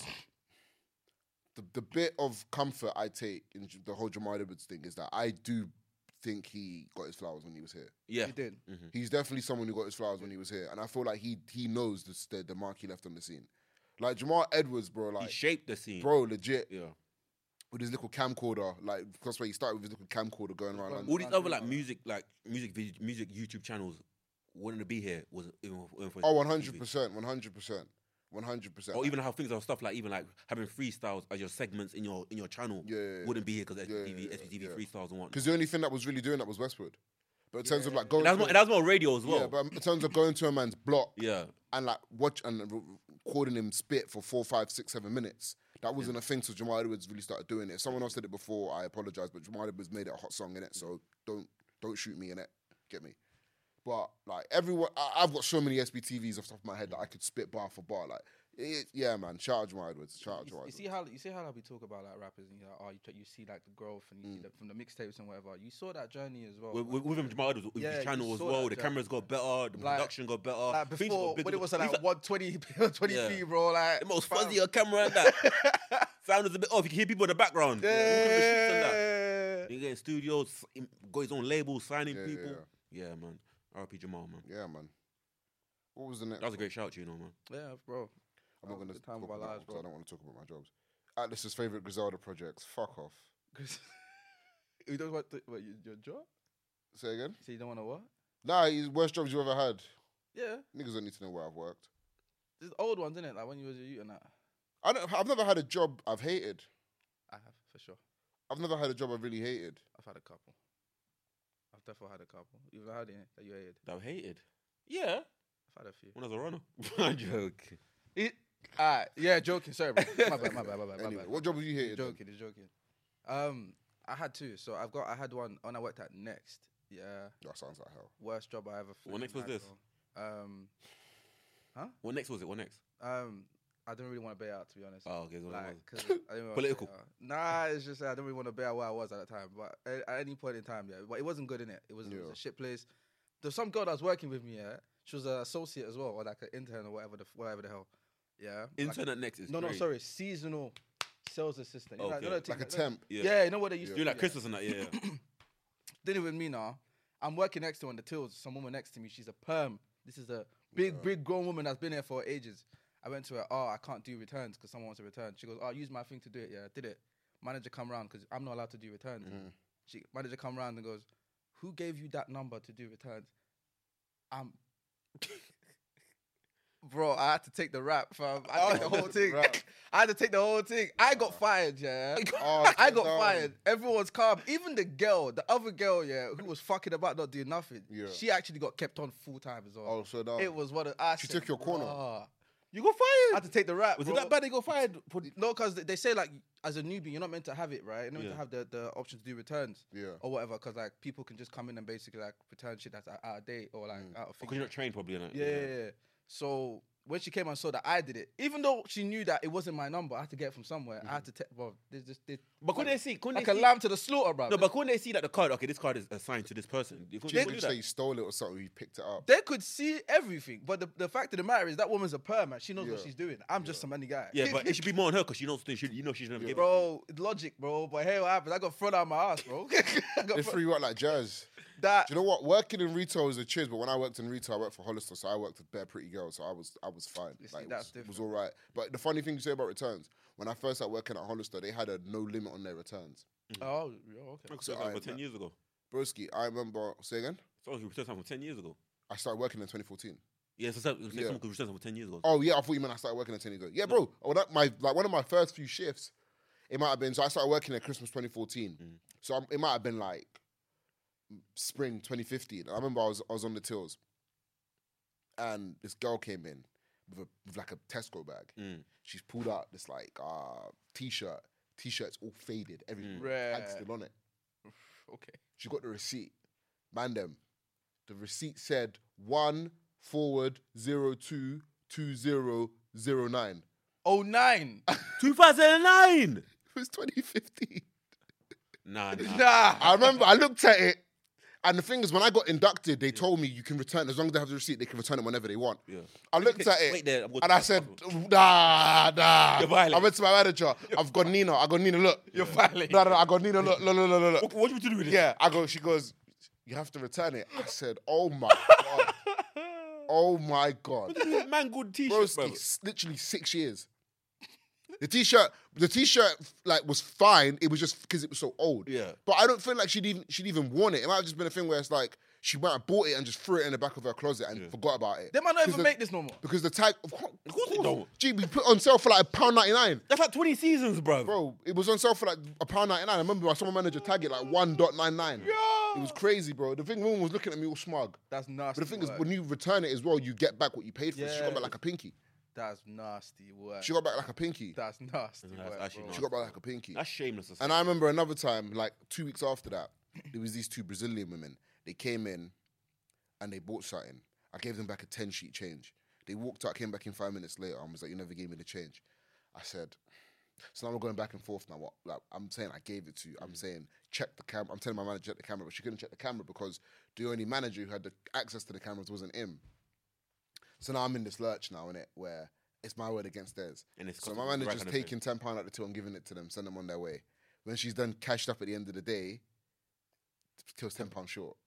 The bit of comfort I take in the whole Jamal Edwards thing is that I do think he got his flowers when he was here. Yeah. He did. Mm-hmm. He's definitely someone who got his flowers when he was here. And I feel like he knows the mark he left on the scene. Like Jamal Edwards, bro, like... He shaped the scene. Bro, legit. Yeah. With his little camcorder, like, because where he started with his little camcorder going around. All these other music YouTube channels wanting to be here was even for 100%, 100%. 100%. Or even how things are stuff like even like having freestyles as your segments in your channel wouldn't be here because SBTV freestyles and whatnot. Because the only thing that was really doing that was Westwood. But in terms of like going, that's more radio as well. Yeah, but in terms of going to a man's block, yeah, and like watch and recording him spit for 4, 5, 6, 7 minutes, that wasn't a thing. So Jamal Edwards really started doing it. If someone else did it before, I apologize, but Jamal Edwards made it a hot song in it. So don't shoot me in it. Get me? But like everyone, I've got so many SBTVs off the top of my head that I could spit bar for bar. Like, yeah, man. Shout out Jamal Edwards. Shout out Jamal Edwards. You see how we talk about like rappers and you're like, you see like the growth and you see that from the mixtapes and whatever. You saw that journey as well. With him, Jamal Edwards, with his channel as well. The cameras got better, the production got better. Like before, when it was like 120, 20p, bro. Like the most fuzzy camera and that. Sound is a bit off. You can hear people in the background. Yeah. You get in studios, got his own label, signing people. Yeah, man. R.I.P. Jamal, man. Yeah, man. What was the next? That was a great shout to you, man. Yeah, bro. I'm not going to talk about lives, bro. I don't want to talk about my jobs. Atlas's favourite Griselda projects. Fuck off. You don't want your job? Say again? So you don't want to what? Nah, he's worst jobs you ever had. Yeah. Niggas don't need to know where I've worked. There's old ones, innit? Like when you was a youth and that. I've never had a job I've hated. I have, for sure. I've never had a job I really hated. I've had a couple. I've definitely had a couple. You've had it that you hated. That I hated? Yeah. I've had a few. When I was a runner. I'm joking. Yeah, joking. Sorry, bro. My bad. Anyway, what job have you hated? Joking. I had two. So I had one when I worked at Next. Yeah. That sounds like hell. Worst job I ever. What next was this? Huh? What next was it? What next? I don't really want to bear out, to be honest. Oh, okay. Like, Political. Nah, it's just I don't really want to bear out where I was at the time. But at any point in time, yeah. But it wasn't good, innit? It was a shit place. There's some girl that was working with me, yeah. She was an associate as well, or like an intern or whatever the hell. Yeah. Intern at Next is No, sorry. Seasonal sales assistant. Okay. You know, like a temp. Yeah, you know what they used to do? Like Christmas and that, yeah. Did it with me now. I'm working next to her on the tills. Some woman next to me, she's a perm. This is a big grown woman that's been here for ages. I went to her, I can't do returns because someone wants a return. She goes, use my thing to do it. Yeah, I did it. Manager come round because I'm not allowed to do returns. Manager come round and goes, who gave you that number to do returns? Bro, I had to take the rap, fam. I had to take the whole thing. I had to take the whole thing. I got fired, yeah. I got fired. Everyone's calm. Even the other girl, yeah, who was fucking about not doing nothing. Yeah. She actually got kept on full time as well. Oh, so that it was what she took your corner. You got fired. I had to take the rap. Was it that bad they got fired? No, because they say like as a newbie, you're not meant to have it, right? You're not meant to have the option to do returns, or whatever. Because like people can just come in and basically like return shit that's out of date or like out of. Because you're not trained probably in it. Yeah. So when she came and saw that I did it, even though she knew that it wasn't my number, I had to get it from somewhere. I had to take, bro. But couldn't they see? Like a lamb to the slaughter, bro. No, but couldn't they see that the card? Okay, this card is assigned to this person. They could say you stole it or something. You picked it up. They could see everything, but the fact of the matter is that woman's a perm, man. She knows what she's doing. I'm just some money guy. Yeah, but it should be more on her because she knows. You know she's never given. Bro, logic, bro. But hey, what happened? I got thrown out of my ass, bro. They threw you out like jazz. Do you know what? Working in retail is a chiz, but when I worked in retail, I worked for Hollister, so I worked with bare pretty girls, so I was fine. Like, it was all right. But the funny thing you say about returns, when I first started working at Hollister, they had a no limit on their returns. Oh, okay. So for 10 years ago. Broski, I remember. Say again. So you returned from 10 years ago. I started working in 2014. Yeah, so someone could return from 10 years ago. Oh yeah, I thought you meant I started working in 10 years ago. Yeah, bro. Oh, one of my first few shifts, it might have been. So I started working at Christmas 2014. So it might have been like spring 2015. I remember I was on the tills, and this girl came in with like a Tesco bag. She's pulled out this like t-shirt. T-shirt's all faded. Everything. Tag's still on it. Okay. She got the receipt. Man, them. The receipt said 1/02/2009. 09. 2009. It was 2015. Nah. I remember. I looked at it. And the thing is, when I got inducted, they told me you can return, as long as they have the receipt, they can return it whenever they want. Yeah. I looked at it, Wait there, and I said, nah. You're violent. I went to my manager. I've got Nina. I got Nina, look. You're violent. No, I got Nina, look. What do you do with it? Yeah, she goes, you have to return it. I said, oh my God. Oh my God. Man, good t-shirt, bro. Literally 6 years. The t-shirt like was fine. It was just because it was so old. Yeah. But I don't feel like she'd even worn it. It might have just been a thing where it's like she might have bought it and just threw it in the back of her closet and forgot about it. They might not even make this no more. Because the tag, of course they don't. Gee, we put it on sale for like £1.99. That's like 20 seasons, bro. Bro, it was on sale for like £1.99. I remember I saw my manager tag it like 1.99. Yeah. It was crazy, bro. The thing, woman was looking at me all smug. That's nasty. But the thing is, when you return it as well, you get back what you paid for. Yeah. She got back like a pinky. That's nasty work. She got back like a pinky. That's nasty work, actually bro. not. She got back like a pinky. That's shameless. And I remember another time, like 2 weeks after that, there was these two Brazilian women. They came in and they bought something. I gave them back a 10-sheet change. They walked out, came back in 5 minutes later. I was like, you never gave me the change. I said, so now we're going back and forth now. What? Like, I'm saying I gave it to you. I'm saying check the camera. I'm telling my manager check the camera, but she couldn't check the camera because the only manager who had the access to the cameras wasn't him. So now I'm in this lurch now, innit, where it's my word against theirs. And it's so my manager's taking £10 out the till and giving it to them, send them on their way. When she's done cashed up at the end of the day, the till's £10 short.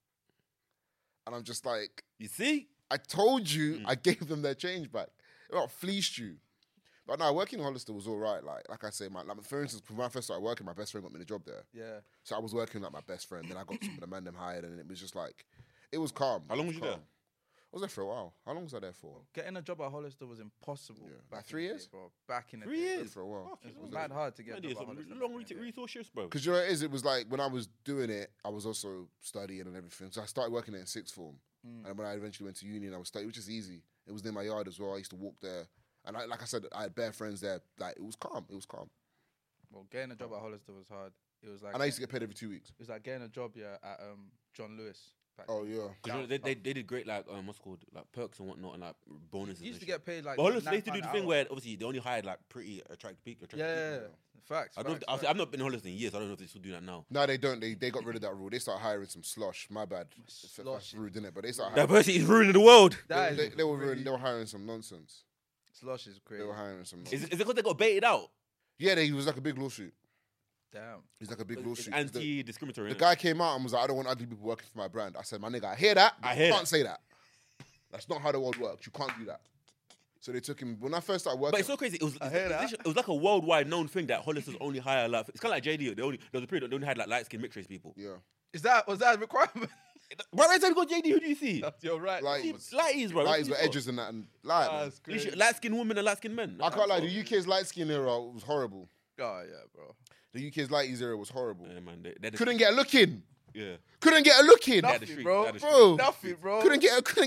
And I'm just like, you see? I told you I gave them their change back. It not fleeced you. But no, working in Hollister was all right. Like I say, for instance, when I first started working, my best friend got me the job there. Yeah. So I was working like my best friend. Then I got some of the man them hired, and it was just like, it was calm. How long was you there? I was there for a while. How long was I there for? Getting a job at Hollister was impossible. Yeah. Back like 3 years? bro. Back in the 3 day. years? For a while. It was mad hard to get a job at Hollister. Long resource shifts, bro. Because you know what it is? It was like when I was doing it, I was also studying and everything. So I started working in sixth form. And when I eventually went to uni and I was studying, which is easy. It was near my yard as well. I used to walk there. And like I said, I had bare friends there. Like, it was calm. It was calm. Well, getting a job at Hollister was hard. It was like... And I used to get paid every 2 weeks. It was like getting a job, at John Lewis. Oh, yeah. Because they did great, like, what's it called? Like, perks and whatnot and, like, bonuses. You used to get paid, like... But Hollister, they used to do the thing where, obviously, they only hired, like, pretty attractive people. Yeah. Facts. I've not been in Hollister in years. I don't know if they still do that now. No, they don't. They got rid of that rule. They started hiring some slosh. My bad. That's rude, innit? But they started That hiring... person is ruining the world. They were hiring some nonsense. Slosh is crazy. They were hiring some nonsense. Is it because they got baited out? Yeah, he was like a big lawsuit. Damn. He's like a big lawsuit. It's anti-discriminatory. The guy came out and was like, I don't want ugly people working for my brand. I said, my nigga, I hear that. But you can't say that. That's not how the world works. You can't do that. So they took him. When I first started working... But it's so crazy. It was like a worldwide known thing that Hollister's only hire like... It's kind of like JD. There was a period they only had like light-skinned mixed race people. Yeah. Was that a requirement? Right, every time you go JD, who do you see? You're right. Lighties, bro. Lighties with edges and that. And light-skinned women and light-skinned men. I can't lie. The UK's light-skin era was horrible. Oh, yeah, bro. The UK's lighties era was horrible. Yeah, man. Couldn't get a look in. Yeah. Couldn't get a look in. Nothing, bro. Nothing, bro. Couldn't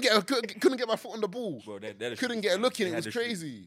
get my foot on the ball. Bro, couldn't get a look in. It was crazy.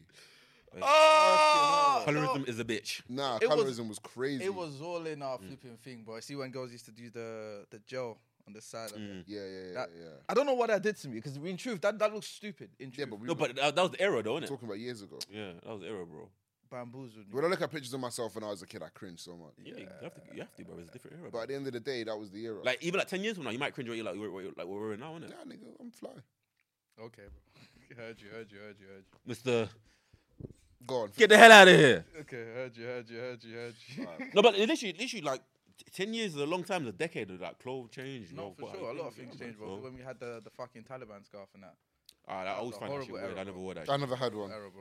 Colorism is a bitch. Nah, colorism was crazy. It was all in our flipping thing, bro. See when girls used to do the gel on the side of it. Yeah. I don't know what that did to me, because in truth, that looks stupid. In truth. Yeah, but that was the era, though, isn't it? Talking about years ago. Yeah, that was the era, bro. Bamboozled me. When I look at pictures of myself when I was a kid, I cringe so much. Yeah, you have to, bro. It's a different era. But at the end of the day, that was the era. Like, even like 10 years from now, you might cringe what we're in now, innit? Yeah, nigga, I'm fly. Okay, bro. Heard you. Mr. Go on. Get the hell out of here. Okay, heard you. No, but literally, like, 10 years is a long time. It's a decade of, like, clothes change. No, for sure. A lot of things changed, bro. When we had the fucking Taliban scarf and that. I always find that shit weird. I never wore that. I never had one. Era, bro.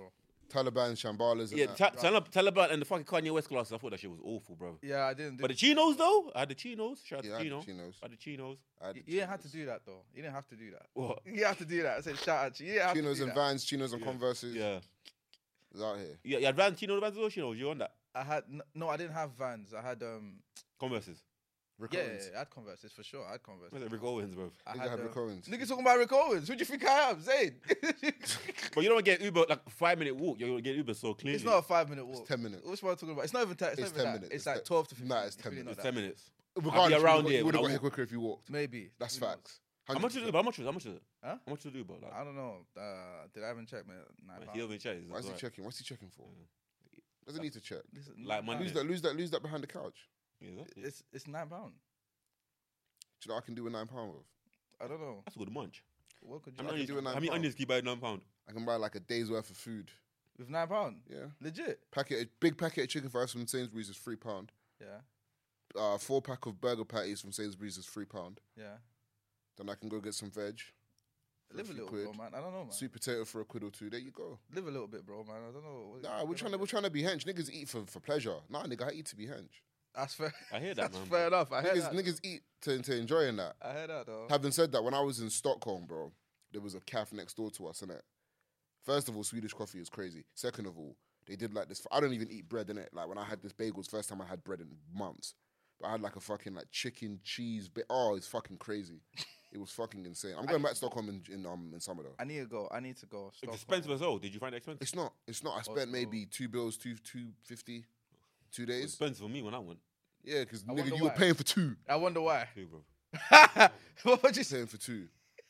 Taliban, Shambalas. And Taliban and the fucking Kanye West glasses. I thought that shit was awful, bro. Yeah, I didn't. But the chinos though, I had the chinos. Shout out to I had Chino. the chinos. I had the chinos. You didn't have to do that though. You didn't have to do that. What? You have to do that. I said shout out to you. Chinos and Vans, chinos and Converses. Yeah. It's out here. Yeah, you had Vans, chinos, Vans or chinos. You on that? I had no. I didn't have Vans. I had Converses. Rick yeah, Owens. I had Converses for sure. I had Converses. Where's Rick Owens, bro? I had Rick Owens. Niggas talking about Rick Owens. Who do you think I am, Zayn? But you don't get Uber like 5-minute walk. You're gonna get Uber so clean. It's not a 5-minute walk. It's 10 minutes. Which one am I talking about? It's not even 10. It's 10 minutes. It's like 12 to 15. Nah, it's It's 10 really minutes. not It's that. 10 minutes. Regardless, around here you would have when got I here quicker if you walked. Maybe. That's Who knows? facts. How much is it? How much is it? Huh? How much is the Uber? Like, I don't know. Did I even check, man? he haven't checked. Why is he checking? What's he checking for? Doesn't need to check. Like money. Lose that behind the couch. Yeah, It's £9. Do you know what I can do with £9 with? I don't know. that's a good munch. What could I you can do with How many £9. onions can you buy £9? I can buy like a day's worth of food. with £9? Yeah. Legit. Big packet of chicken fries from Sainsbury's is £3. Yeah. 4-pack of burger patties from Sainsbury's is £3. Yeah. Then I can go get some veg. for Live a few little, quid. bro, man. I don't know, man. Sweet potato for £1 or £2. There you go. Live a little bit, bro, man. I don't know. Nah, we're trying to be hench. Niggas eat for pleasure. Nah, nigga, I eat to be hench. That's fair. I hear that, That's man. fair enough. I hear that. Niggas eat to enjoying that. I heard that, though. Having said that, when I was in Stockholm, bro, there was a cafe next door to us, innit? First of all, Swedish coffee is crazy. Second of all, they did like this. I don't even eat bread, innit? Like when I had this bagels, first time I had bread in months. But I had like a fucking like chicken cheese. Oh, it's fucking crazy. It was fucking insane. I'm going back to Stockholm in summer though. I need to go. It's Stockholm. Expensive as well. Did you find it expensive? It's not. I spent maybe $2, $2.50, 2 days. Expensive for me when I went. Yeah, because I nigga, wonder you were why. paying for 2. I wonder why. Too, bro. What would you say? Paying for 2.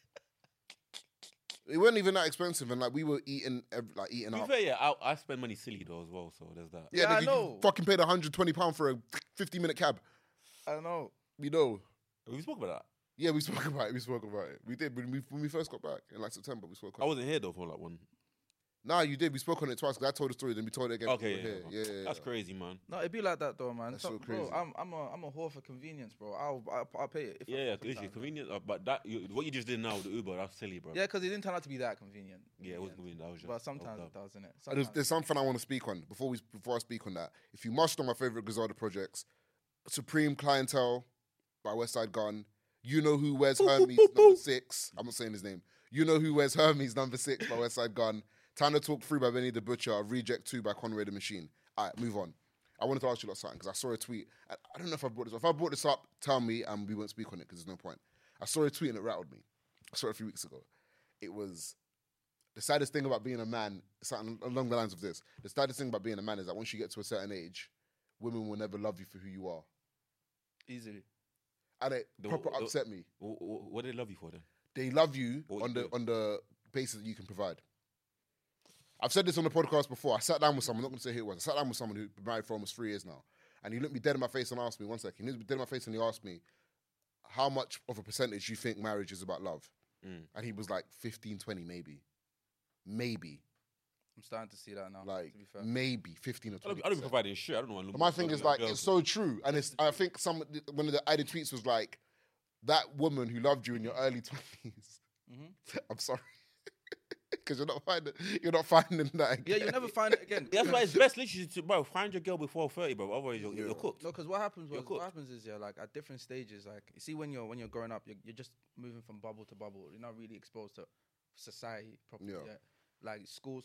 It wasn't even that expensive, and like we were eating To be out. fair, yeah, I spend money silly though as well, so there's that. Yeah, Yeah, I nigga, know. you fucking paid £120 for a 50-minute cab. I don't know. We know. We spoke about that. Yeah, we spoke about it. We did when we first got back in like September. We spoke. I wasn't here though for like one. Nah, you did. We spoke on it twice because I told the story, then we told it again. Okay, Here. Yeah. That's crazy, man. No, it'd be like that though, man. That's So, so crazy. Bro, I'm a whore for convenience, bro. I'll pay it. If Yeah, I literally convenient. But what you just did now with the Uber, that's silly, bro. Yeah, because it didn't turn out to be that convenient. Yeah, it wasn't convenient. That was just. But sometimes it does, innit? And Sometimes. there's something I want to speak on before I speak on that. If you must know my favorite Griselda projects, Supreme Clientele by Westside Gun. You Know Who Wears Hermes number 6. I'm not saying his name. You Know Who Wears Hermes number 6 by Westside Gun. Time to Talk Free by Benny the Butcher. Reject 2 by Conway the Machine. All right, move on. I wanted to ask you about something because I saw a tweet. I don't know if I brought this up. If I brought this up, tell me and we won't speak on it because there's no point. I saw a tweet and it rattled me. I saw it a few weeks ago. It was the saddest thing about being a man, something along the lines of this. The saddest thing about being a man is that once you get to a certain age, women will never love you for who you are. Easily. And it proper upset me. What do they love you for then? They love you on the basis that you can provide. I've said this on the podcast before. I sat down with someone, I'm not going to say who it was. I sat down with someone who's been married for almost 3 years now. And he looked me dead in my face and asked me, one second, he looked me dead in my face and he asked me, how much of a percentage you think marriage is about love? And he was like 15, 20 maybe. Maybe. I'm starting to see that now. Like, to be fair. maybe 15 or 20. I don't be providing shit. I don't know. But my thing is like, it's so true. And I think one of the added tweets was like, that woman who loved you in your early 20s. I'm sorry. Because you're not finding that again. Yeah, you'll never find it again. That's why it's best literally to, bro, find your girl before 30, bro. Otherwise you're cooked. No, because what happens is like at different stages, like you see when you're growing up, you're just moving from bubble to bubble. You're not really exposed to society properly. Yeah. Yeah. Like school,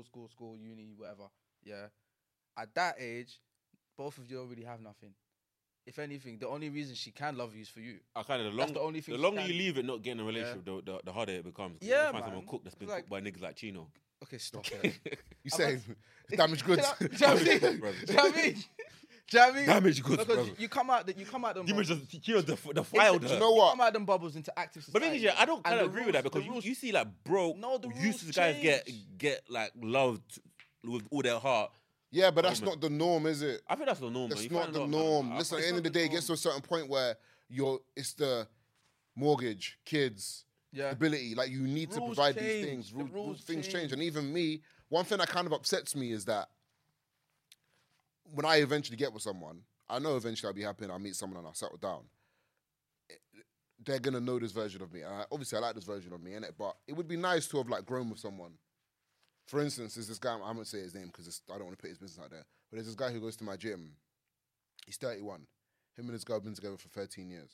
uni, whatever. Yeah. At that age, both of you don't really have nothing. If anything, the only reason she can love you is for you. The longer you leave it not getting a relationship, the harder it becomes. Yeah, you find man. someone cooked that's been Like- cooked by niggas like Chino. Okay, stop it. You say damaged goods. Do you know what I mean? Do you know what I mean? Damaged goods, Because brother. you come out them Chino's bubbles. the filed Do her. you know You what? come out them bubbles into active But society. thing is, I don't kind And of the agree with that rules- because the rules- you see like bro, No, the rules useless guys change. get like loved with all their heart. Yeah, but that's not the norm, is it? I think that's the norm. That's man. You not find the a lot, norm. man. Listen, at it's the end not of the the day, it norm. gets to a certain point where it's the mortgage, kids, stability. Like you need to Rules provide change. these things. The rules Things change. change. And even me, one thing that kind of upsets me is that when I eventually get with someone, I know eventually I'll be happy and I'll meet someone and I'll settle down. They're gonna know this version of me. And obviously, I like this version of me, innit? But it would be nice to have like grown with someone For instance, there's this guy, I won't say his name because I don't want to put his business out there, but there's this guy who goes to my gym. He's 31. Him and his girl have been together for 13 years.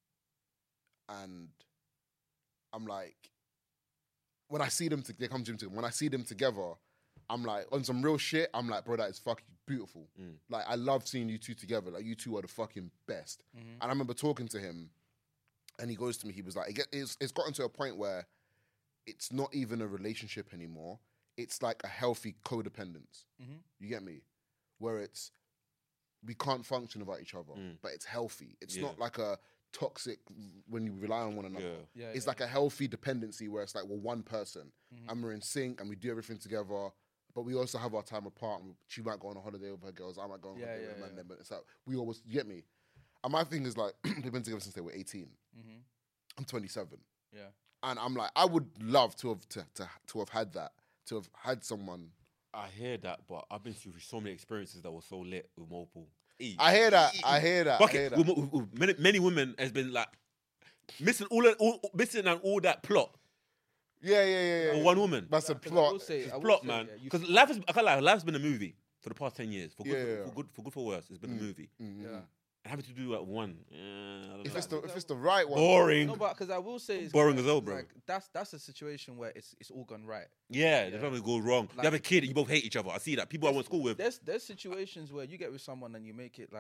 And I'm like, when I see them, they come gym together. When I see them together, I'm like, on some real shit, I'm like, bro, that is fucking beautiful. Like, I love seeing you two together. Like, you two are the fucking best. And I remember talking to him, and he goes to me, he was like, it's gotten to a point where it's not even a relationship anymore. It's like a healthy codependence. You get me? Where it's, we can't function without each other, but it's healthy. It's not like a toxic when you rely on one another. It's like a healthy dependency where it's like, we're one person and we're in sync and we do everything together, but we also have our time apart. She might go on a holiday with her girls, I might go on a holiday with my man, but it's like, we always, you get me? And my thing is like, they've been together since they were 18. I'm 27. And I'm like, I would love to have had that, to have had someone. I hear that, but I've been through so many experiences that were so lit with multiple. I hear that. Many women has been like missing all that plot. Yeah. For one woman. That's a plot. Plot, man. Because life's been a movie for the past 10 years. For good for worse, it's been a movie. And having to do that one, if it's the right one, boring. No, but because I will say, it's boring as well, bro. Like, that's a situation where it's all gone right. Yeah, there's nothing go wrong. Like, you have a kid and you both hate each other. I see that. People I went to school with. There's situations where you get with someone and you make it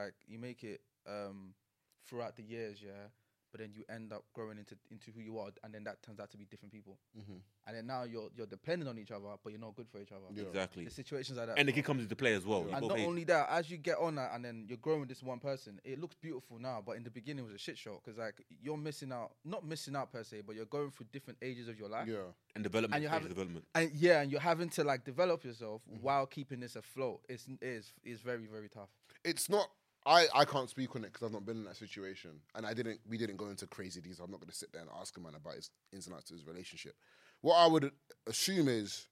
throughout the years, but then you end up growing into who you are, and then that turns out to be different people. And then now you're dependent on each other, but you're not good for each other. Exactly. The situations like that. And the kid comes into play as well. And not only that, as you get on that, and then you're growing with this one person, it looks beautiful now, but in the beginning it was a shit show, because like you're not missing out per se, but you're going through different ages of your life. And development. And you're having to like develop yourself while keeping this afloat. It's very, very tough. It's not. I can't speak on it because I've not been in that situation, and we didn't go into crazy details. I'm not going to sit there and ask a man about his ins and outs of his relationship. What I would assume is,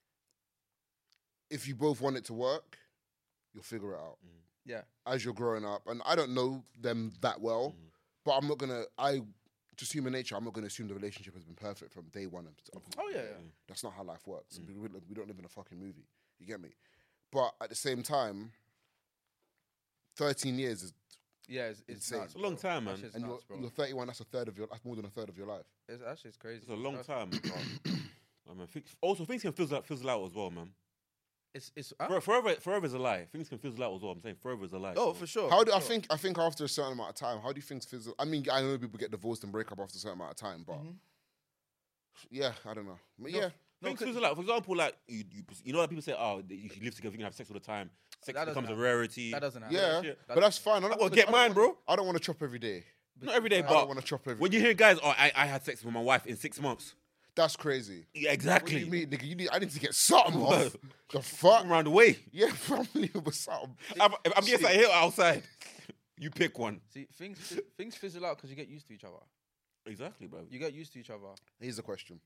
if you both want it to work, you'll figure it out. As you're growing up, and I don't know them that well, but I'm not gonna. Just human nature. I'm not gonna assume the relationship has been perfect from day one. That's not how life works. We don't live in a fucking movie. You get me? But at the same time, 13 years is it's insane. nuts, it's a long time, man. And nuts, you're 31. That's more than a third of your life. It's crazy. It's a long time. Also, things can fizzle out as well, man. Forever is a lie. Things can fizzle out as well. I'm saying forever is a lie. Oh, for sure. I think after a certain amount of time, how do you think fizzle? I mean, I know people get divorced and break up after a certain amount of time, but yeah, I don't know. But things fizzle out. For example, like you know, that people say, oh, you live together, you can have sex all the time. Sex becomes a rarity. That doesn't happen. Yeah, but that's fine. I gotta get mine, bro. I don't want to chop every day. Not every day, I but don't want to chop every day. When you hear guys, I had sex with my wife in 6 months. That's crazy. Yeah, exactly. What do you mean, nigga? I need to get something off. The fuck? Around the way. Yeah, family with something. I'm getting something here or outside. You pick one. See, things fizzle out because you get used to each other. Exactly, bro. You get used to each other. Here's the question.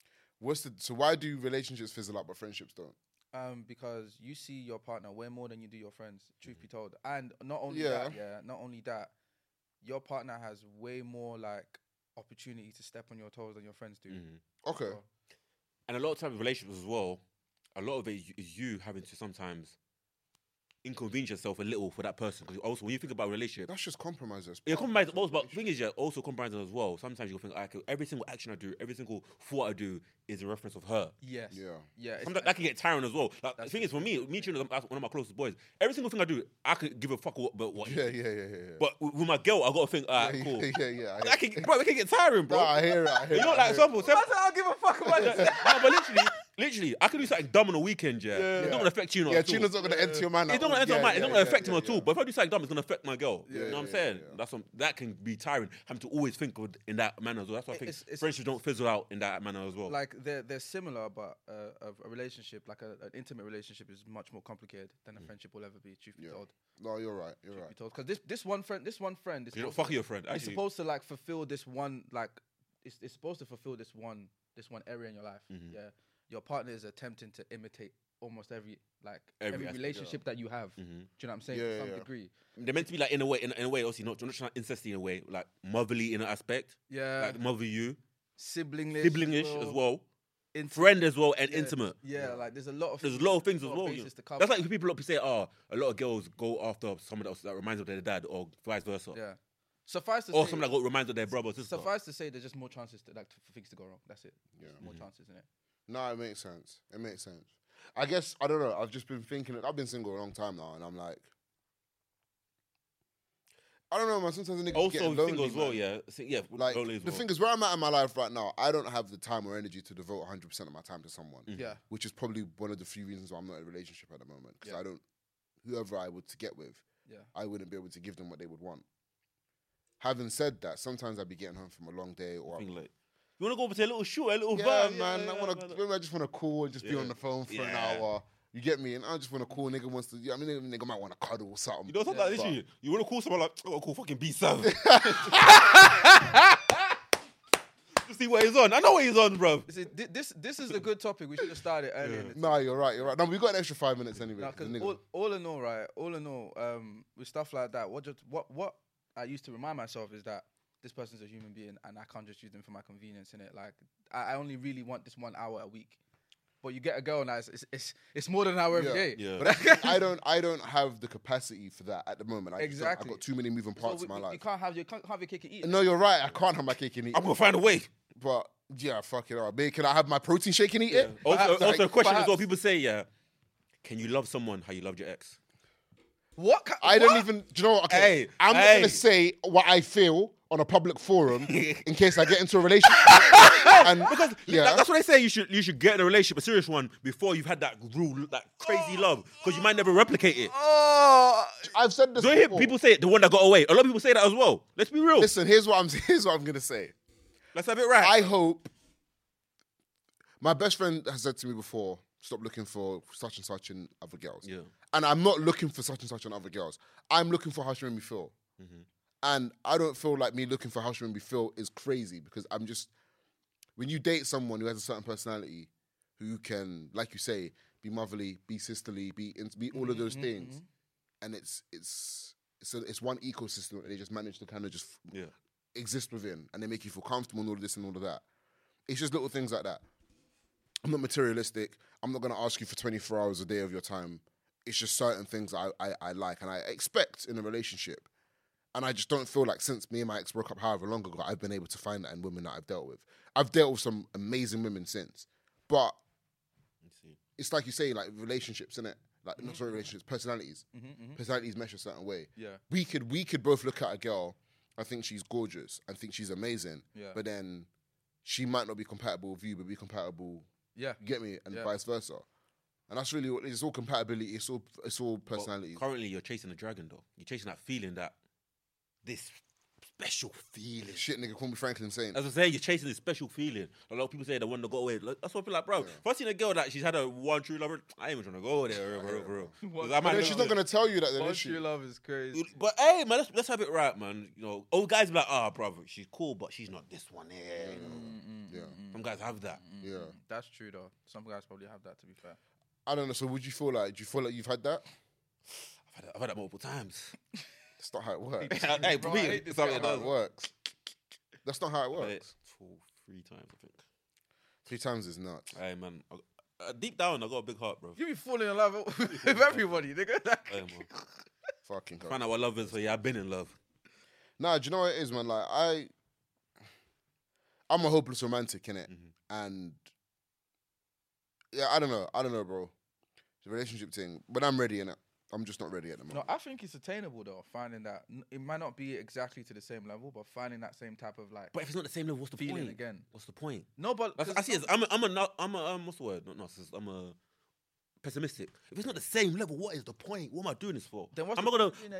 So why do relationships fizzle out but friendships don't? Because you see your partner way more than you do your friends, truth be told. And not only that, your partner has way more like opportunity to step on your toes than your friends do. Okay. So, and a lot of times relationships as well, a lot of it is you having to sometimes inconvenience yourself a little for that person. Because also, when you think about a relationship, that's just compromises. Yeah, compromise. But the thing is, also compromising as well. Sometimes you'll think, every single action I do, every single thought I do is a reference of her. Yes. Yeah. Sometimes that can get tiring as well. Like, the thing is, for me Tuna, one of my closest boys. Every single thing I do, I could give a fuck about what. Yeah. But with my girl, I gotta think, cool. Yeah. That can get tiring, bro. Nah, I hear it. You know, like example. I don't give a fuck about this. No, but literally, I can do something dumb on a weekend, It's not gonna affect you. Yeah, Tuna's not gonna enter your man. It's not gonna enter your man. It's not gonna affect him at all. But if I do something dumb, it's gonna affect my girl. You know what I'm saying? That can be tiring. Having to always think of in that manner as well. That's why I think friendships don't fizzle out in that manner as well. Like they're similar, but a relationship, like an intimate relationship, is much more complicated than a friendship will ever be. Truth be told. No, you're right. Because this one friend, you're not fucking your friend. It's supposed to like fulfill this one, like it's supposed to fulfill this one area in your life. Yeah, your partner is attempting to imitate almost every relationship that you have. Do you know what I'm saying? To some degree, they're meant to be like in a way, obviously not incesty in a way, like motherly in an aspect. Yeah, like mother you, siblingish as well. friend as well and intimate. Yeah, like there's a lot of things as well. That's like people say, a lot of girls go after someone else that reminds them of their dad, or vice versa. Yeah. Suffice to or say, someone that reminds of their brother or sister. Suffice to say, there's just more chances for things to go wrong. That's it. Yeah. More chances, isn't it? No, it makes sense. It makes sense. I guess, I don't know, I've just been thinking, I've been single a long time now, and I'm like, I don't know, man. Sometimes the niggas get lonely, single as well, man. yeah. Like, the thing is, where I'm at in my life right now, I don't have the time or energy to devote 100% of my time to someone. Yeah. Which is probably one of the few reasons why I'm not in a relationship at the moment. Because whoever I would to get with, I wouldn't be able to give them what they would want. Having said that, sometimes I'd be getting home from a long day or... You want to go over to a little shoot, a little vibe? Man. Maybe I just want to call and just be on the phone for an hour. You get me? And I just want to call. Nigga wants to. I mean, nigga might want to cuddle or something. You know something like this? You want to call someone like, I want to call fucking B7. Just see what he's on. I know what he's on, bro. This is a good topic. We should have started earlier. Nah, you're right. No, we got an extra 5 minutes anyway. All in all, with stuff like that, what I used to remind myself is that this person's a human being, and I can't just use them for my convenience. In it, like I only really want this 1 hour a week. But you get a girl now, it's more than an hour every day. Yeah. But I don't have the capacity for that at the moment. I've got too many moving parts in my life. You can't have your cake and eat it. No, you're right. I can't have my cake and eat it. I'm gonna find a way. But yeah, fuck it up. Can I have my protein shake and eat it? Also, a question as well. People say, can you love someone how you loved your ex? What? I don't even. Do you know what? Okay, I'm not gonna say what I feel on a public forum in case I get into a relationship. Because that's what they say. You should get in a relationship, a serious one, before you've had that crazy love, because you might never replicate it. I've said this. Do you hear people say it? The one that got away. A lot of people say that as well. Let's be real. Listen, here's what I'm gonna say. Let's have it right. I hope. My best friend has said to me before, stop looking for such and such in other girls. Yeah. And I'm not looking for such and such in other girls. I'm looking for how she made me feel. Mm-hmm. And I don't feel like me looking for how she made me feel is crazy, because I'm just... When you date someone who has a certain personality, who can, like you say, be motherly, be sisterly, be all of those things, and it's one ecosystem that they just manage to kind of just exist within, and they make you feel comfortable and all of this and all of that. It's just little things like that. I'm not materialistic. I'm not going to ask you for 24 hours a day of your time. It's just certain things I like and I expect in a relationship. And I just don't feel like since me and my ex broke up however long ago, I've been able to find that in women that I've dealt with. I've dealt with some amazing women since. But it's like you say, like relationships, innit? Like, not sorry, relationships, personalities. Personalities mesh a certain way. Yeah. We could both look at a girl, I think she's gorgeous, I think she's amazing, but then she might not be compatible with you, but be compatible. Yeah. You get me? And vice versa. And that's really what it's all compatibility, it's all personality. Well, currently you're chasing the dragon though. You're chasing that feeling, that this special feeling. Shit, nigga, call me Franklin saying. As I say, you're chasing this special feeling. A lot of people say the one that got away. That's what I feel like, bro. If I seen a girl that she's had a one true lover, I ain't even trying to go there, bro. She's not gonna tell you that. Then, one is she? true love is crazy. But hey, man, let's have it right, man. You know, old guys be like, brother, she's cool, but she's not this one here. You know? Some guys have that. Yeah, that's true though. Some guys probably have that. To be fair, I don't know. So, would you feel like? Do you feel like you've had that? I've had that multiple times. That's not how it works. Hey, for me, that's not how it works. That's not how it works. 3 times, I think. 3 times is nuts. Hey, man. Deep down, I got a big heart, bro. You be falling in love with everybody, nigga. Hey, man. Fucking God. Find out what love is, so yeah, I've been in love. Nah, do you know what it is, man? Like, I'm a hopeless romantic, innit? And yeah, I don't know, bro. It's a relationship thing. But I'm ready, innit? I'm just not ready at the moment. No, I think it's attainable though. Finding that it might not be exactly to the same level, but finding that same type of like. But if it's not the same level, what's the point? Again, what's the point? No, but I see it. I'm a what's the word? Not narcissist. I'm a pessimistic. If it's not the same level, what is the point? What am I doing this for? Then how am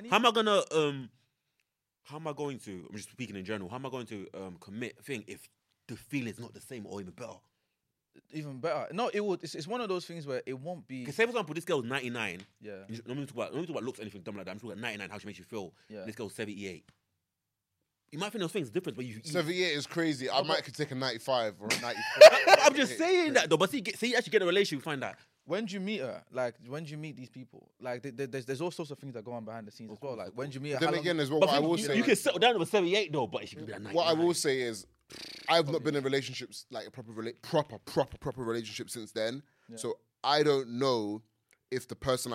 I going to? I'm just speaking in general. How am I going to commit a thing if the feeling's not the same or even better? Even better. No, it would. It's one of those things where it won't be. Because say for example, this girl's 99. Yeah. Let me talk about looks, anything dumb like that. I'm talking about 99, how she makes you feel. Yeah. This girl's 78. You might think those things different, but 78 is crazy. I might could take a 95 or a 94. I'm just saying that though. But see, you actually get a relationship, you find that. When do you meet her? Like, when do you meet these people? Like, there's all sorts of things that go on behind the scenes as well. Like, when do you meet her? Then again, as well, what I will say... You can settle down with 78 though, but it should be like 99. What I will say is... I've not been in relationships like a proper relationship since then. Yeah. So I don't know if the person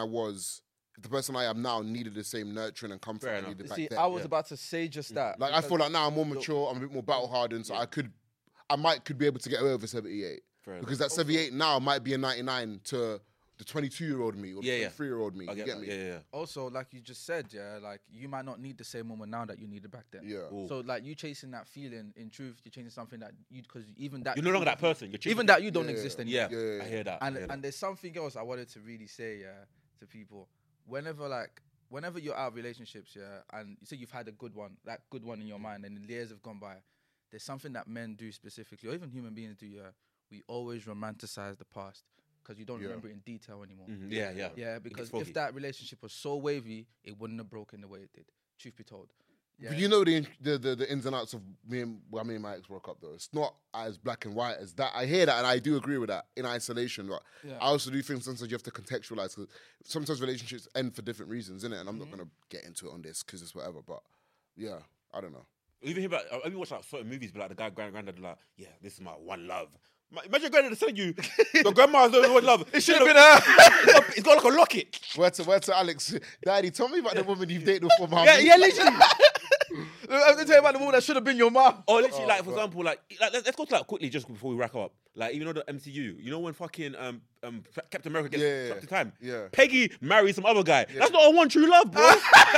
I am now needed the same nurturing and comfort I needed back then. I was about to say just that. Like, I feel like now I'm more mature, I'm a bit more battle hardened, so I could be able to get away with a 78. Because that 78 now might be a 99 to the 22-year-old me or the 23-year-old me. You get me? Yeah. Also, like you just said, like you might not need the same woman now that you needed back then. Yeah. Ooh. So like you chasing that feeling, in truth, you're chasing something that because even that you're no longer that person. Even that you don't exist anymore. Yeah. I hear that. And there's something else I wanted to really say to people. Whenever you're out of relationships, and you say you've had a good one, that good one in your mind, and the years have gone by, there's something that men do specifically, or even human beings do. We always romanticize the past because you don't remember it in detail anymore. Mm-hmm. Yeah. Because if that relationship was so wavy, it wouldn't have broken the way it did. Truth be told. Yeah. But you know the ins and outs of me and my ex broke up though. It's not as black and white as that. I hear that and I do agree with that in isolation. But I also do think sometimes you have to contextualize because sometimes relationships end for different reasons, innit? And I'm not gonna get into it on this because it's whatever. But yeah, I don't know. Even hear about, I watch like certain movies, but like the guy granddad like, yeah, this is my one love. Imagine granddad telling you, your grandma's the one love. It should have been her. It's got like a locket. Where to Alex? Daddy, tell me about the woman you've dated before, mom. Yeah, literally. I'm gonna tell you about the woman that should have been your mom. Or literally, like for example, like let's go to like quickly just before we wrap up. Like even though the MCU, you know when fucking Captain America gets trapped in time. Yeah. Peggy marries some other guy. Yeah. That's not a one true love, bro.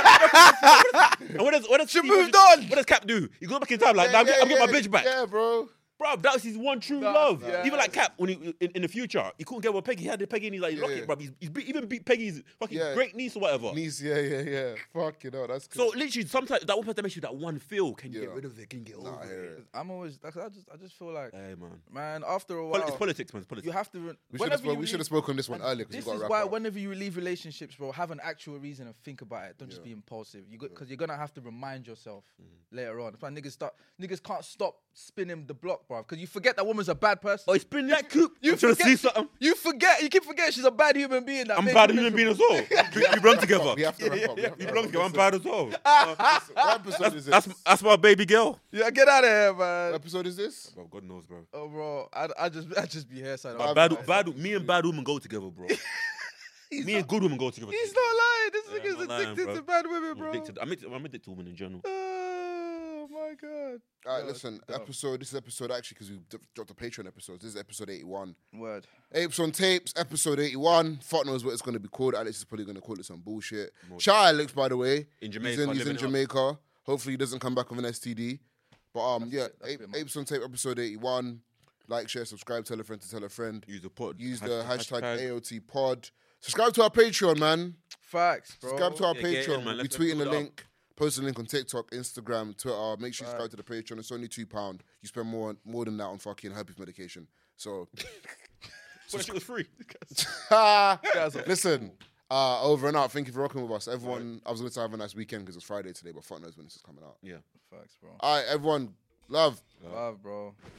And what does she moved on? What does Cap do? He goes back in time like, I'm getting my bitch back. Yeah, bro. Bro, that was his one true love. Yeah. Even like Cap, when he in the future, he couldn't get with Peggy. He had the Peggy in his like locket, bro. He's even beat Peggy's fucking great niece or whatever. Niece, yeah. Fucking hell, that's cool. So literally, sometimes that one person that makes you that one feel. Can you get rid of it? Can you get over it? I'm always, I just feel like, hey man, after a while, it's politics, man. It's politics. You have to. We should have spoken on this one earlier. This is why whenever you leave relationships, bro, have an actual reason and think about it. Don't just be impulsive. Because you're gonna have to remind yourself later on. That's why niggas can't stop spinning the block, bro. Because you forget that woman's a bad person. Oh, it's been that coupe. You see something. You keep forgetting she's a bad human being. I'm a bad human being as well. We belong together. We have to wrap up. We belong together. I'm bad as well. What episode is this? That's my baby girl. Yeah, get out of here, man. What episode is this? Bro, God knows, bro. Oh, bro, I just be here. Me and bad women go together, bro. Me and good women go together. He's not lying. This nigga's addicted to bad women, bro. I'm addicted to women in general. Oh my God. All right, listen. This is episode actually because we dropped the Patreon episodes. This is episode 81. Word. Apes on Tapes, episode 81. Fuck knows what it's going to be called. Alex is probably going to call it some bullshit. Shout out Alex, by the way. In Jamaica. He's in Jamaica. Hopefully he doesn't come back with an STD. But Apes on Tape, episode 81. Like, share, subscribe, tell a friend to tell a friend. Use the pod. Use the hashtag AOT pod. Subscribe to our Patreon, man. Facts, bro. Subscribe to our Patreon. We tweeting the link. Post the link on TikTok, Instagram, Twitter. Make sure you subscribe to the Patreon. It's only £2. You spend more than that on fucking herpes medication. So, that shit was free. Listen, over and out. Thank you for rocking with us, everyone. I was going to have a nice weekend because it's Friday today, but fuck knows when this is coming out. Yeah, facts, bro. All right, everyone. Love, bro.